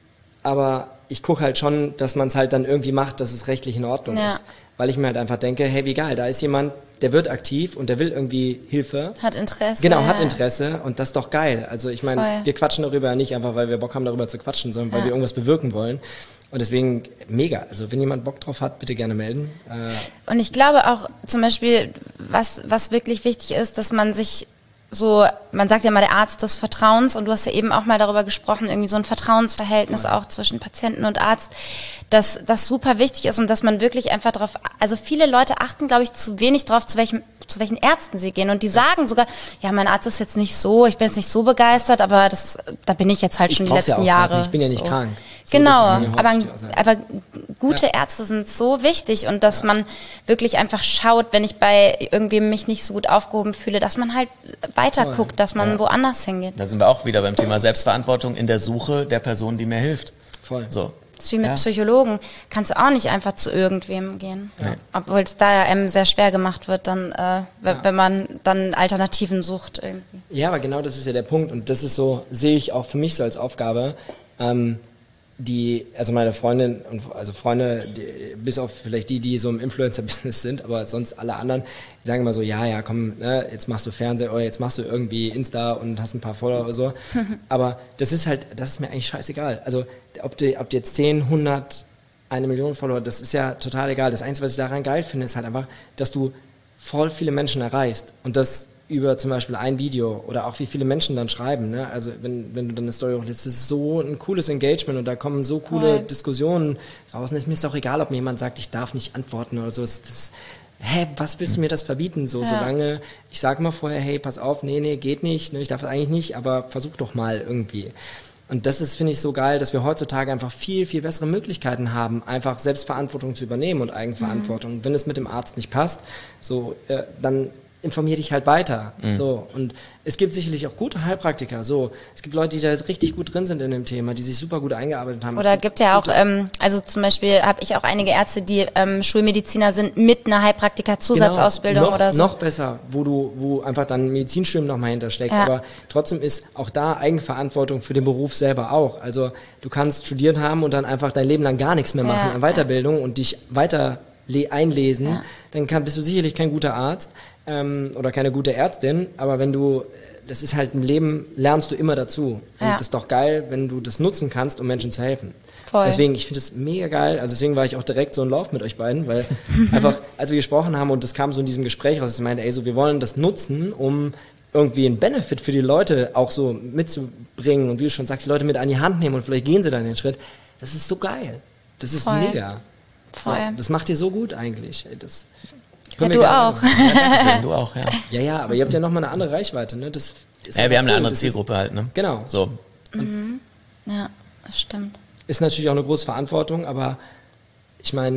aber ich gucke halt schon, dass man es halt dann irgendwie macht, dass es rechtlich in Ordnung ja. ist, weil ich mir halt einfach denke, hey, wie geil, da ist jemand, der wird aktiv und der will irgendwie Hilfe. Hat Interesse. Genau, ja. hat Interesse und das ist doch geil. Also ich meine, wir quatschen darüber nicht einfach, weil wir Bock haben, darüber zu quatschen, sondern weil ja. wir irgendwas bewirken wollen. Und deswegen mega. Also wenn jemand Bock drauf hat, bitte gerne melden. Äh und ich glaube auch zum Beispiel, was, was wirklich wichtig ist, dass man sich so, man sagt ja mal der Arzt des Vertrauens und du hast ja eben auch mal darüber gesprochen, irgendwie so ein Vertrauensverhältnis ja. auch zwischen Patienten und Arzt, dass das super wichtig ist und dass man wirklich einfach drauf, also viele Leute achten, glaube ich, zu wenig drauf, zu welchem zu welchen Ärzten sie gehen und die sagen sogar, ja, mein Arzt ist jetzt nicht so, ich bin jetzt nicht so begeistert, aber das, da bin ich jetzt halt ich schon die letzten ja Jahre. Nicht. Ich bin ja nicht so. krank. So, genau, aber, aber gute ja. Ärzte sind so wichtig und dass ja. man wirklich einfach schaut, wenn ich bei irgendwem mich nicht so gut aufgehoben fühle, dass man halt weiter Voll. guckt, dass man ja. woanders hingeht. Da sind wir auch wieder beim Thema Selbstverantwortung in der Suche der Person, die mir hilft. Voll. So. Das ist wie mit ja. Psychologen. Kannst du auch nicht einfach zu irgendwem gehen. Ja. Obwohl es da ja einem sehr schwer gemacht wird, dann, äh, wenn, ja. wenn man dann Alternativen sucht irgendwie. Ja, aber genau das ist ja der Punkt. Und das ist so, sehe ich auch für mich so als Aufgabe, ähm, die, also meine Freundin, also Freunde, die, bis auf vielleicht die, die so im Influencer-Business sind, aber sonst alle anderen, die sagen immer so, ja, ja, komm, ne, jetzt machst du Fernsehen oder jetzt machst du irgendwie Insta und hast ein paar Follower oder so. Aber das ist halt, das ist mir eigentlich scheißegal. Also ob du, ob du jetzt zehn, hundert, eine Million Follower, das ist ja total egal. Das Einzige, was ich daran geil finde, ist halt einfach, dass du voll viele Menschen erreichst und das über zum Beispiel ein Video oder auch wie viele Menschen dann schreiben. Ne? Also wenn, wenn du dann eine Story hochlädst, das ist so ein cooles Engagement und da kommen so coole Voll. Diskussionen raus. Und es ist mir ist auch egal, ob mir jemand sagt, ich darf nicht antworten oder so. Das, das, hä, was willst du mir das verbieten? So, ja. Solange, ich sage mal vorher, hey, pass auf, nee, nee, geht nicht, ne, ich darf das eigentlich nicht, aber versuch doch mal irgendwie. Und das ist, finde ich, so geil, dass wir heutzutage einfach viel, viel bessere Möglichkeiten haben, einfach Selbstverantwortung zu übernehmen und Eigenverantwortung. Mhm. Wenn es mit dem Arzt nicht passt, so, äh, dann informier dich halt weiter. Mhm. So. Und es gibt sicherlich auch gute Heilpraktiker. So. Es gibt Leute, die da richtig gut drin sind in dem Thema, die sich super gut eingearbeitet haben. Oder es gibt, gibt ja auch, ähm, also zum Beispiel habe ich auch einige Ärzte, die ähm, Schulmediziner sind mit einer Heilpraktiker-Zusatzausbildung genau, noch, oder so. Noch besser, wo du, wo einfach dann Medizinstudium nochmal hintersteckt. Ja. Aber trotzdem ist auch da Eigenverantwortung für den Beruf selber auch. Also du kannst studiert haben und dann einfach dein Leben lang gar nichts mehr machen ja. an Weiterbildung und dich weiter einlesen, ja. dann kann, bist du sicherlich kein guter Arzt ähm, oder keine gute Ärztin, aber wenn du, das ist halt im Leben, lernst du immer dazu. Und ja. das ist doch geil, wenn du das nutzen kannst, um Menschen zu helfen. Voll. Deswegen, ich finde das mega geil, also deswegen war ich auch direkt so in Lauf mit euch beiden, weil einfach, als wir gesprochen haben und das kam so in diesem Gespräch raus, ich meinte, ey, so, wir wollen das nutzen, um irgendwie einen Benefit für die Leute auch so mitzubringen und wie du schon sagst, die Leute mit an die Hand nehmen und vielleicht gehen sie dann den Schritt. Das ist so geil. Das ist Voll. mega. Voll. So, das macht dir so gut eigentlich. Das ja, du auch. Ja, du auch, ja. Ja, ja, aber ihr habt ja nochmal eine andere Reichweite. Ne? Das ist ja, wir haben cool. eine andere das Zielgruppe ist, halt. Ne? Genau. So. Mhm. Ja, das stimmt. Ist natürlich auch eine große Verantwortung, aber ich meine,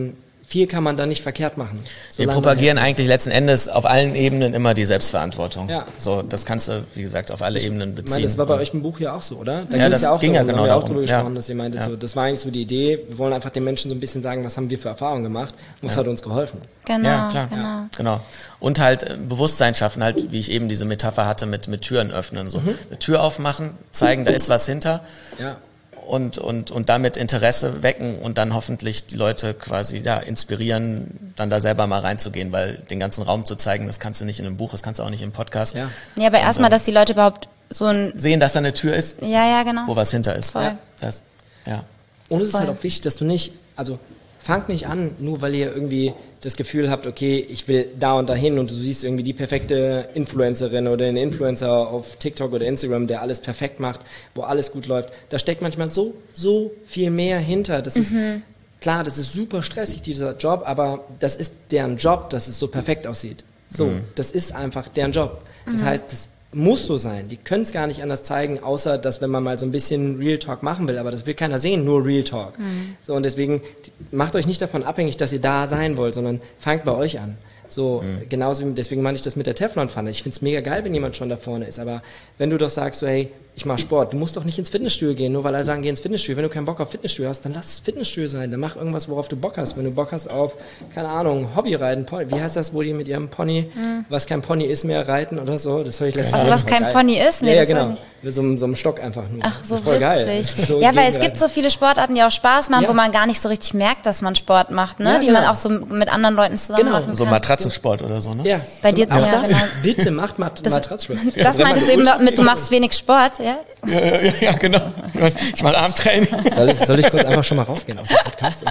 viel kann man da nicht verkehrt machen. Wir propagieren eigentlich letzten Endes auf allen Ebenen immer die Selbstverantwortung. Ja. So, das kannst du, wie gesagt, auf alle Ebenen beziehen. Ich meine, das war bei euch im Buch ja auch so, oder? Da ja, ging's das ja auch ging darum, ja genau da haben wir auch darum. drüber gesprochen, ja. dass ihr meintet, ja. so, das war eigentlich so die Idee, wir wollen einfach den Menschen so ein bisschen sagen, was haben wir für Erfahrungen gemacht, was ja. hat uns geholfen. Genau, ja, klar. genau. Ja. genau. Und halt äh, Bewusstsein schaffen, halt, wie ich eben diese Metapher hatte mit, mit Türen öffnen. So. Mhm. Eine Tür aufmachen, zeigen, da ist was hinter. Ja. Und, und, und damit Interesse wecken und dann hoffentlich die Leute quasi ja, inspirieren, dann da selber mal reinzugehen, weil den ganzen Raum zu zeigen, das kannst du nicht in einem Buch, das kannst du auch nicht im Podcast. Ja, ja aber erstmal, dass die Leute überhaupt so ein... Sehen, dass da eine Tür ist, ja, ja, genau. wo was hinter ist. Voll. Ja, das, ja. Und es ist Voll. halt auch wichtig, dass du nicht, also fangt nicht an, nur weil ihr irgendwie das Gefühl habt, okay, ich will da und dahin und du siehst irgendwie die perfekte Influencerin oder den Influencer auf TikTok oder Instagram, der alles perfekt macht, wo alles gut läuft. Da steckt manchmal so, so viel mehr hinter. Das ist, Mhm. klar, das ist super stressig, dieser Job, aber das ist deren Job, dass es so perfekt aussieht. So, Mhm. das ist einfach deren Job. Das Mhm. heißt, das muss so sein. Die können es gar nicht anders zeigen, außer dass, wenn man mal so ein bisschen Real Talk machen will, aber das will keiner sehen, nur Real Talk. Mhm. So, und deswegen macht euch nicht davon abhängig, dass ihr da sein wollt, sondern fangt bei euch an. So, Mhm. genauso, wie- deswegen meine ich das mit der Teflonpfanne. Ich finde es mega geil, wenn jemand schon da vorne ist, aber wenn du doch sagst, so, hey, ich mache Sport, du musst doch nicht ins Fitnessstudio gehen, nur weil alle sagen, geh ins Fitnessstudio. Wenn du keinen Bock auf Fitnessstudio hast, dann lass es Fitnessstudio sein, dann mach irgendwas, worauf du Bock hast. Wenn du Bock hast auf, keine Ahnung, Hobbyreiten, Pony, wie heißt das, wo die mit ihrem Pony, Mhm. was kein Pony ist mehr, reiten oder so, das habe ich letztens Also was kein Pony ist? Nee, ja, ja, das weiß genau. ich Mit so, einem- so einem Stock einfach nur. Ach, so Das ist voll geil. Das witzig. ist so Ja, weil es Gegenreiten. gibt so viele Sportarten, die auch Spaß machen, Ja. wo man gar nicht so richtig merkt, dass man Sport macht, ne? Ja, Die genau. man auch so mit anderen Leuten zusammen Genau. machen So kann. Matratzensport oder so, ne? Ja, Bei so, dir- auch ja, das, genau. bitte macht Mat Das- Matratzensport. Das meintest du eben noch mit, du machst wenig Sport, ja? Ja, ja, ja, genau. Ich mache Armtraining. Soll ich, soll ich kurz einfach schon mal rausgehen aus dem Podcast?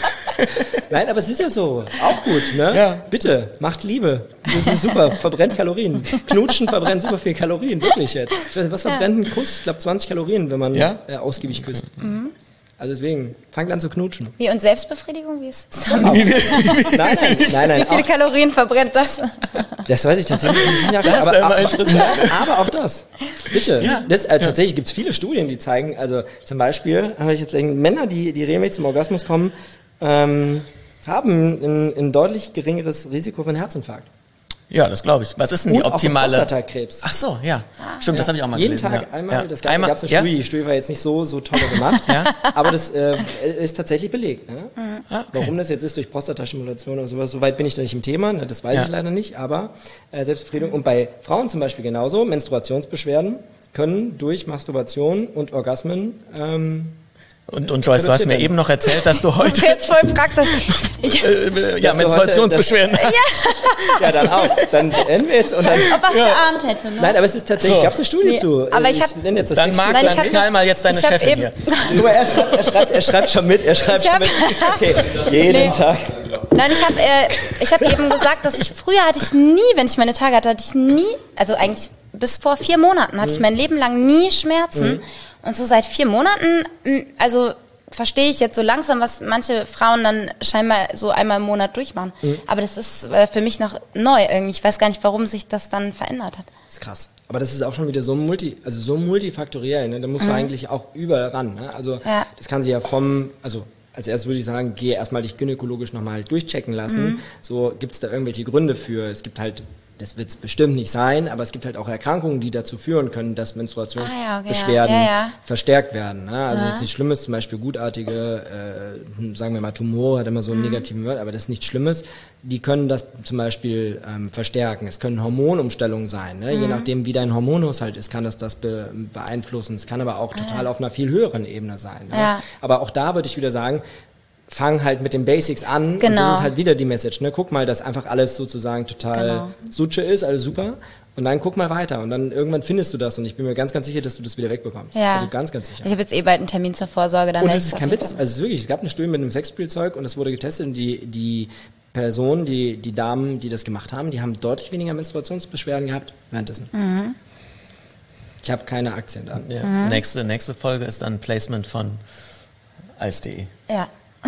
Nein, aber es ist ja so. Auch gut, ne? Ja. Bitte, macht Liebe. Das ist super. Verbrennt Kalorien. Knutschen verbrennt super viel Kalorien, wirklich jetzt. Ich weiß nicht, was verbrennt ein Kuss? Ich glaube zwanzig Kalorien, wenn man Ja? äh, ausgiebig küsst. Also deswegen, fangt an zu knutschen. Wie, und Selbstbefriedigung, wie ist es? Nein, nein, nein, nein. Wie viele Auch, Kalorien verbrennt das? das weiß ich tatsächlich nicht. Das ist aber, immer aber, interessant. aber auch das. Bitte. Ja. Das, äh, tatsächlich gibt es viele Studien, die zeigen, also zum Beispiel habe ich jetzt gesehen, Männer, die, die regelmäßig zum Orgasmus kommen, ähm, haben ein, ein deutlich geringeres Risiko für einen Herzinfarkt. Ja, das glaube ich. Was ist denn die Und auch für optimale... Prostatakrebs. Ach so, ja. Stimmt, das habe ich auch mal Jeden gelesen. Tag ja. einmal, ja. das gab einmal, es eine ja? Studie, die Studie war jetzt nicht so, so toll gemacht, Ja. aber das äh, ist tatsächlich belegt. Ne? Ah, okay. Warum das jetzt ist durch Prostatastimulation oder sowas, so weit bin ich da nicht im Thema, ne? Das weiß Ja. ich leider nicht, aber äh, Selbstbefriedigung. Und bei Frauen zum Beispiel genauso, Menstruationsbeschwerden können durch Masturbation und Orgasmen ähm, Und, und Joyce, du hast mir eben noch erzählt, dass du Das heute... ist jetzt voll praktisch. Ich, äh, ja, Dass du Menstruationsbeschwerden. ja, dann auch. Dann enden wir jetzt und dann. ob was geahnt hätte, ne? Nein, aber es ist tatsächlich, So. gab es eine Studie Nee, zu. aber Äh, ich hab- nenne jetzt das Dann Text- Marc, Nein, ich dann hab knall das- mal jetzt deine ich hab Chefin eben- hier. Du, er, schreibt, er, schreibt, er schreibt schon mit, er schreibt Ich schon hab- mit. Okay, jeden Nee. Tag. Nein, ich habe äh, ich hab eben gesagt, dass ich früher hatte ich nie, wenn ich meine Tage hatte, hatte ich nie, also eigentlich bis vor vier Monaten hatte ich mein Leben lang nie Schmerzen. Und so seit vier Monaten, mh, also verstehe ich jetzt so langsam, was manche Frauen dann scheinbar so einmal im Monat durchmachen. Aber das ist äh, für mich noch neu irgendwie. Ich weiß gar nicht, warum sich das dann verändert hat. Das ist krass. Aber das ist auch schon wieder so multi, also so multifaktoriell, ne? Da musst du eigentlich auch überall ran. Ne? Also Ja. das kann sich ja vom, also als erstes würde ich sagen, geh erstmal dich gynäkologisch nochmal durchchecken lassen. So, gibt es da irgendwelche Gründe für? Es gibt halt, das wird es bestimmt nicht sein, aber es gibt halt auch Erkrankungen, die dazu führen können, dass Menstruationsbeschwerden Ah, ja, okay, ja, ja. verstärkt werden. Ne? Also das ist nicht Schlimmes, zum Beispiel gutartige, äh, sagen wir mal Tumor, hat immer so einen negativen Wert, aber das ist nichts Schlimmes. Die können das zum Beispiel ähm, verstärken. Es können Hormonumstellungen sein. Ne? Je nachdem, wie dein Hormonhaushalt ist, kann das das be beeinflussen. Es kann aber auch total auf einer viel höheren Ebene sein. Ne? Ja. Aber auch da würde ich wieder sagen, fang halt mit den Basics an. Und Genau. das ist halt wieder die Message. Ne? Guck mal, dass einfach alles sozusagen total Genau. Sutsche ist, alles super. Und dann guck mal weiter. Und dann irgendwann findest du das. Und ich bin mir ganz, ganz sicher, dass du das wieder wegbekommst. Ja. Also ganz, ganz sicher. Ich habe jetzt eh bald einen Termin zur Vorsorge. Dann Und werd das ich's ist auf kein jeden Witz. Fall- Also es ist wirklich, es gab eine Studie mit einem Sexspielzeug und das wurde getestet und die, die Personen, die, die Damen, die das gemacht haben, die haben deutlich weniger Menstruationsbeschwerden gehabt währenddessen. Mhm. Ich habe keine Aktien da. Ja. Nächste, nächste Folge ist dann Placement von eis punkt de. Ja.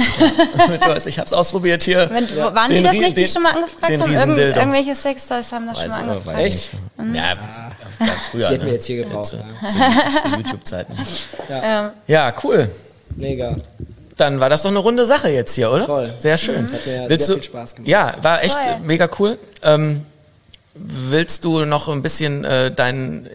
Joyce, ich habe es ausprobiert hier. Wenn, wo, waren die Den das Rie- nicht, die den- schon mal angefragt den haben? Irgend, Riesendildo. irgendwelche Sextoys haben das schon Weiß, mal ich- angefragt. weiß ich nicht. Ja, ganz früher. Die hätten ne? wir jetzt hier gebraucht. Zu, Ja. zu, zu YouTube-Zeiten. Ähm, Ja, cool. Mega. Dann war das doch eine runde Sache jetzt hier, oder? Voll. Sehr schön. Das hat mir Willst sehr du, viel Spaß gemacht. Ja, war echt Voll. mega cool. Ähm, willst du noch ein bisschen äh, deinen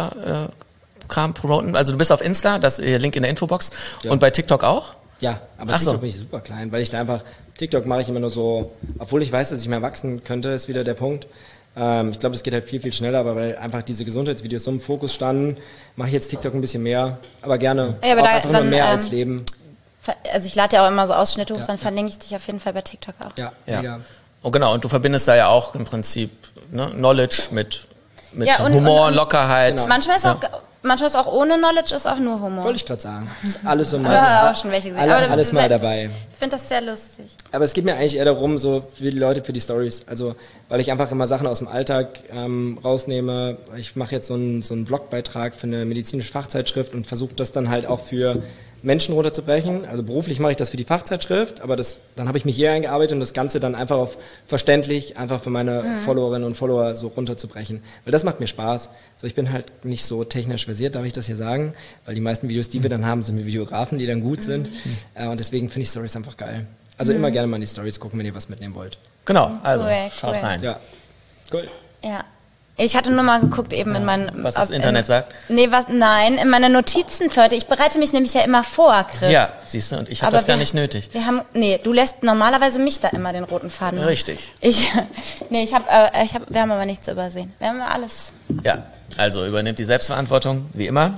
Insta-Kram promoten? Also du bist auf Insta, das äh, Link in der Infobox. Ja. Und bei TikTok auch? Ja, aber Ach so. TikTok bin ich super klein, weil ich da einfach, TikTok mache ich immer nur so, obwohl ich weiß, dass ich mehr wachsen könnte, ist wieder der Punkt. Ähm, ich glaube, das geht halt viel, viel schneller, aber weil einfach diese Gesundheitsvideos so im Fokus standen, mache ich jetzt TikTok ein bisschen mehr, aber gerne. Ja, aber auch da- einfach nur dann, mehr ähm, als Leben. Also ich lade ja auch immer so Ausschnitte hoch, Ja, dann ja. verlinke ich dich auf jeden Fall bei TikTok auch. Ja, Ja. mega. Oh, genau. Und du verbindest da ja auch im Prinzip ne, Knowledge mit, mit Ja, und- Humor und- und Lockerheit. Genau. Manchmal ist auch, manchmal ist auch ohne Knowledge, ist auch nur Humor. Wollte ich gerade sagen. Ist alles so mal, Ja, auch schon welche gesehen. alle, Aber das alles ist mal sehr- dabei. Ich finde das sehr lustig. Aber es geht mir eigentlich eher darum, so für die Leute, für die Stories. Also, weil ich einfach immer Sachen aus dem Alltag ähm, rausnehme. Ich mache jetzt so einen, so einen Blogbeitrag für eine medizinische Fachzeitschrift und versuche das dann halt auch für Menschen runterzubrechen. Also beruflich mache ich das für die Fachzeitschrift, aber das, dann habe ich mich hier eingearbeitet und das Ganze dann einfach auf verständlich, einfach für meine Followerinnen und Follower so runterzubrechen. Weil das macht mir Spaß. So, ich bin halt nicht so technisch versiert, darf ich das hier sagen, weil die meisten Videos, die wir dann haben, sind mit Videografen, die dann gut sind. Äh, und deswegen finde ich Stories einfach geil. Also immer gerne mal in die Stories gucken, wenn ihr was mitnehmen wollt. Genau, also Cool, schaut cool. rein. Ja, cool. Ja. Ich hatte nur mal geguckt eben in meinen... Was das in- Internet sagt? Nee, was, nein, in meine Notizen für heute. Ich bereite mich nämlich ja immer vor, Chris. Ja, siehst du, und ich habe Aber das gar wir- nicht nötig. Wir haben, nee, du lässt normalerweise mich da immer den roten Faden. Richtig. Ich, nee, ich habe, äh, ich hab, wir haben aber nichts übersehen. Wir haben alles. Ja, also übernimmt die Selbstverantwortung, wie immer.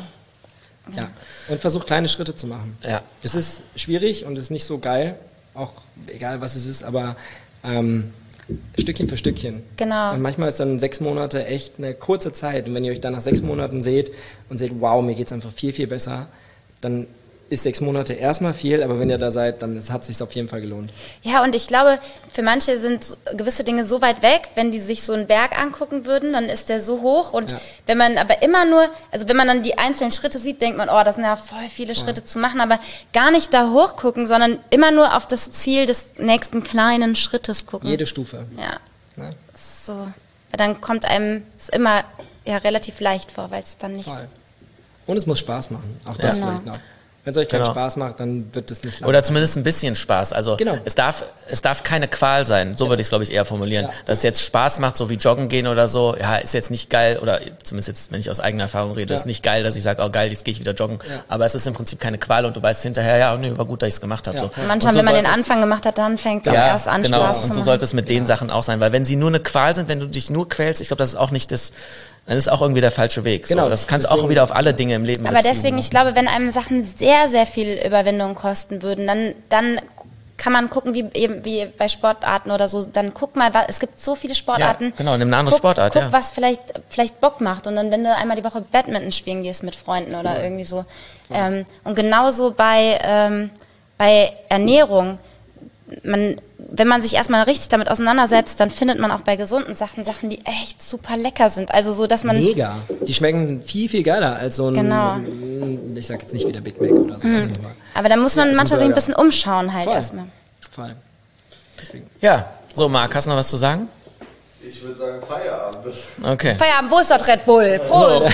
Ja. Und versucht kleine Schritte zu machen. Ja. Es ist schwierig und es ist nicht so geil, auch egal was es ist, aber ähm, Stückchen für Stückchen. Genau. Und manchmal ist dann sechs Monate echt eine kurze Zeit. Und wenn ihr euch dann nach sechs Monaten seht und seht, wow, mir geht's einfach viel, viel besser, dann ist sechs Monate erstmal viel, aber wenn ihr da seid, dann hat es sich auf jeden Fall gelohnt. Ja, und ich glaube, für manche sind so- gewisse Dinge so weit weg, wenn die sich so einen Berg angucken würden, dann ist der so hoch. Und Ja. wenn man aber immer nur, also wenn man dann die einzelnen Schritte sieht, denkt man, oh, das sind ja voll viele Schritte zu machen, aber gar nicht da hochgucken, sondern immer nur auf das Ziel des nächsten kleinen Schrittes gucken. Jede Stufe. Ja, Ne? so. Weil dann kommt einem es immer ja relativ leicht vor, weil es dann nicht. Voll. Und es muss Spaß machen. Auch das Genau. vielleicht noch. Wenn es euch keinen Genau. Spaß macht, dann wird es nicht lang. Oder zumindest ein bisschen Spaß. Also Genau. es darf es darf keine Qual sein. So würde ich es, glaube ich, eher formulieren. Ja. Dass es jetzt Spaß macht, so wie Joggen gehen oder so. Ja, ist jetzt nicht geil. Oder zumindest jetzt, wenn ich aus eigener Erfahrung rede, Ja. ist nicht geil, dass ich sage, oh geil, jetzt gehe ich wieder joggen. Ja. Aber es ist im Prinzip keine Qual und du weißt hinterher, ja, nee, war gut, dass ich es gemacht habe. Ja, so. voll. Manchmal, Und so wenn man den sollte es- Anfang gemacht hat, dann fängt es auch Ja, erst an, genau. Spaß Und zu so machen. sollte es mit den Sachen auch sein. Weil wenn sie nur eine Qual sind, wenn du dich nur quälst, ich glaube, das ist auch nicht das, dann ist auch irgendwie der falsche Weg. So, Genau, das kannst du auch deswegen- wieder auf alle Dinge im Leben Aber beziehen. deswegen, ich glaube, wenn einem Sachen sehr, sehr viel Überwindung kosten würden, dann, dann kann man gucken, wie eben wie bei Sportarten oder so, dann guck mal, wa- es gibt so viele Sportarten. Ja, genau, nimm eine andere guck, Sportart, Guck, ja. was vielleicht, vielleicht Bock macht und dann, wenn du einmal die Woche Badminton spielen gehst mit Freunden oder irgendwie so. Ähm, und genauso bei, ähm, bei Ernährung, man, wenn man sich erstmal richtig damit auseinandersetzt, dann findet man auch bei gesunden Sachen Sachen, die echt super lecker sind. Also so, dass man... Mega. Die schmecken viel, viel geiler als so ein, Genau. ich sag jetzt nicht wieder Big Mac oder sowas. Mhm. Aber Aber da muss man Ja, so ein manchmal sich ein Burger. bisschen umschauen halt Voll. erstmal. voll. Deswegen. Ja, so Marc, hast du noch was zu sagen? Ich würde sagen Feierabend. Okay. Feierabend, wo ist das Red Bull? Prost!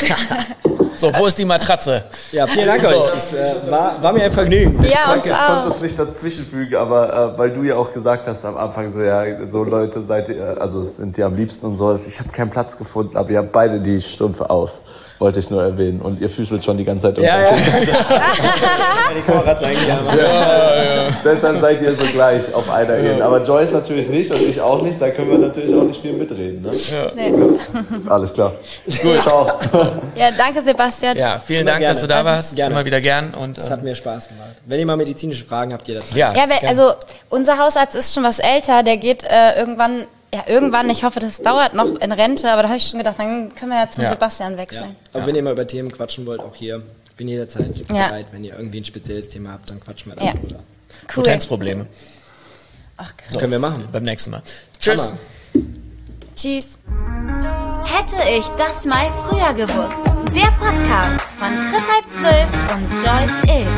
So, wo ist die Matratze? Ja, vielen Dank euch. Es äh, war, war mir ein Vergnügen. Ja, uns Ich konnte auch. das nicht dazwischenfügen, aber äh, weil du ja auch gesagt hast am Anfang, so ja, so Leute seid ihr, also sind dir am liebsten und so. Ich habe keinen Platz gefunden, aber ihr habt beide die Strümpfe aus. Wollte ich nur erwähnen. Und ihr füßelt schon die ganze Zeit Ja, ja. unter den Tisch. Die Kamera zeigen, ja. Deshalb seid ihr so gleich auf einer Ebene. Aber Joyce natürlich nicht und ich auch nicht. Da können wir natürlich auch nicht viel mitreden. Ne? Nee. Alles klar. Gut. Ciao. Ja, danke Sebastian. Ja, vielen Immer Dank, gerne. dass du da warst. Gerne. Immer wieder gern. Und, Es hat ähm, mir Spaß gemacht. Wenn ihr mal medizinische Fragen habt, jederzeit. ja, Ja, weil, gern. also unser Hausarzt ist schon was älter, der geht äh, irgendwann, ja irgendwann, ich hoffe, das dauert noch in Rente, aber da habe ich schon gedacht, dann können wir ja zum Ja. Sebastian Ja. wechseln. Aber wenn ihr mal über Themen quatschen wollt, auch hier, ich bin jederzeit Ja. bereit. Wenn ihr irgendwie ein spezielles Thema habt, dann quatschen wir da Ja. drüber. Cool. Potenzprobleme. Ach, krass. Das können wir machen. Beim nächsten Mal. Tschüss. Hammer. Tschüss. Hätte ich das mal früher gewusst. Der Podcast von Chris halb zwölf und Joyce Ill.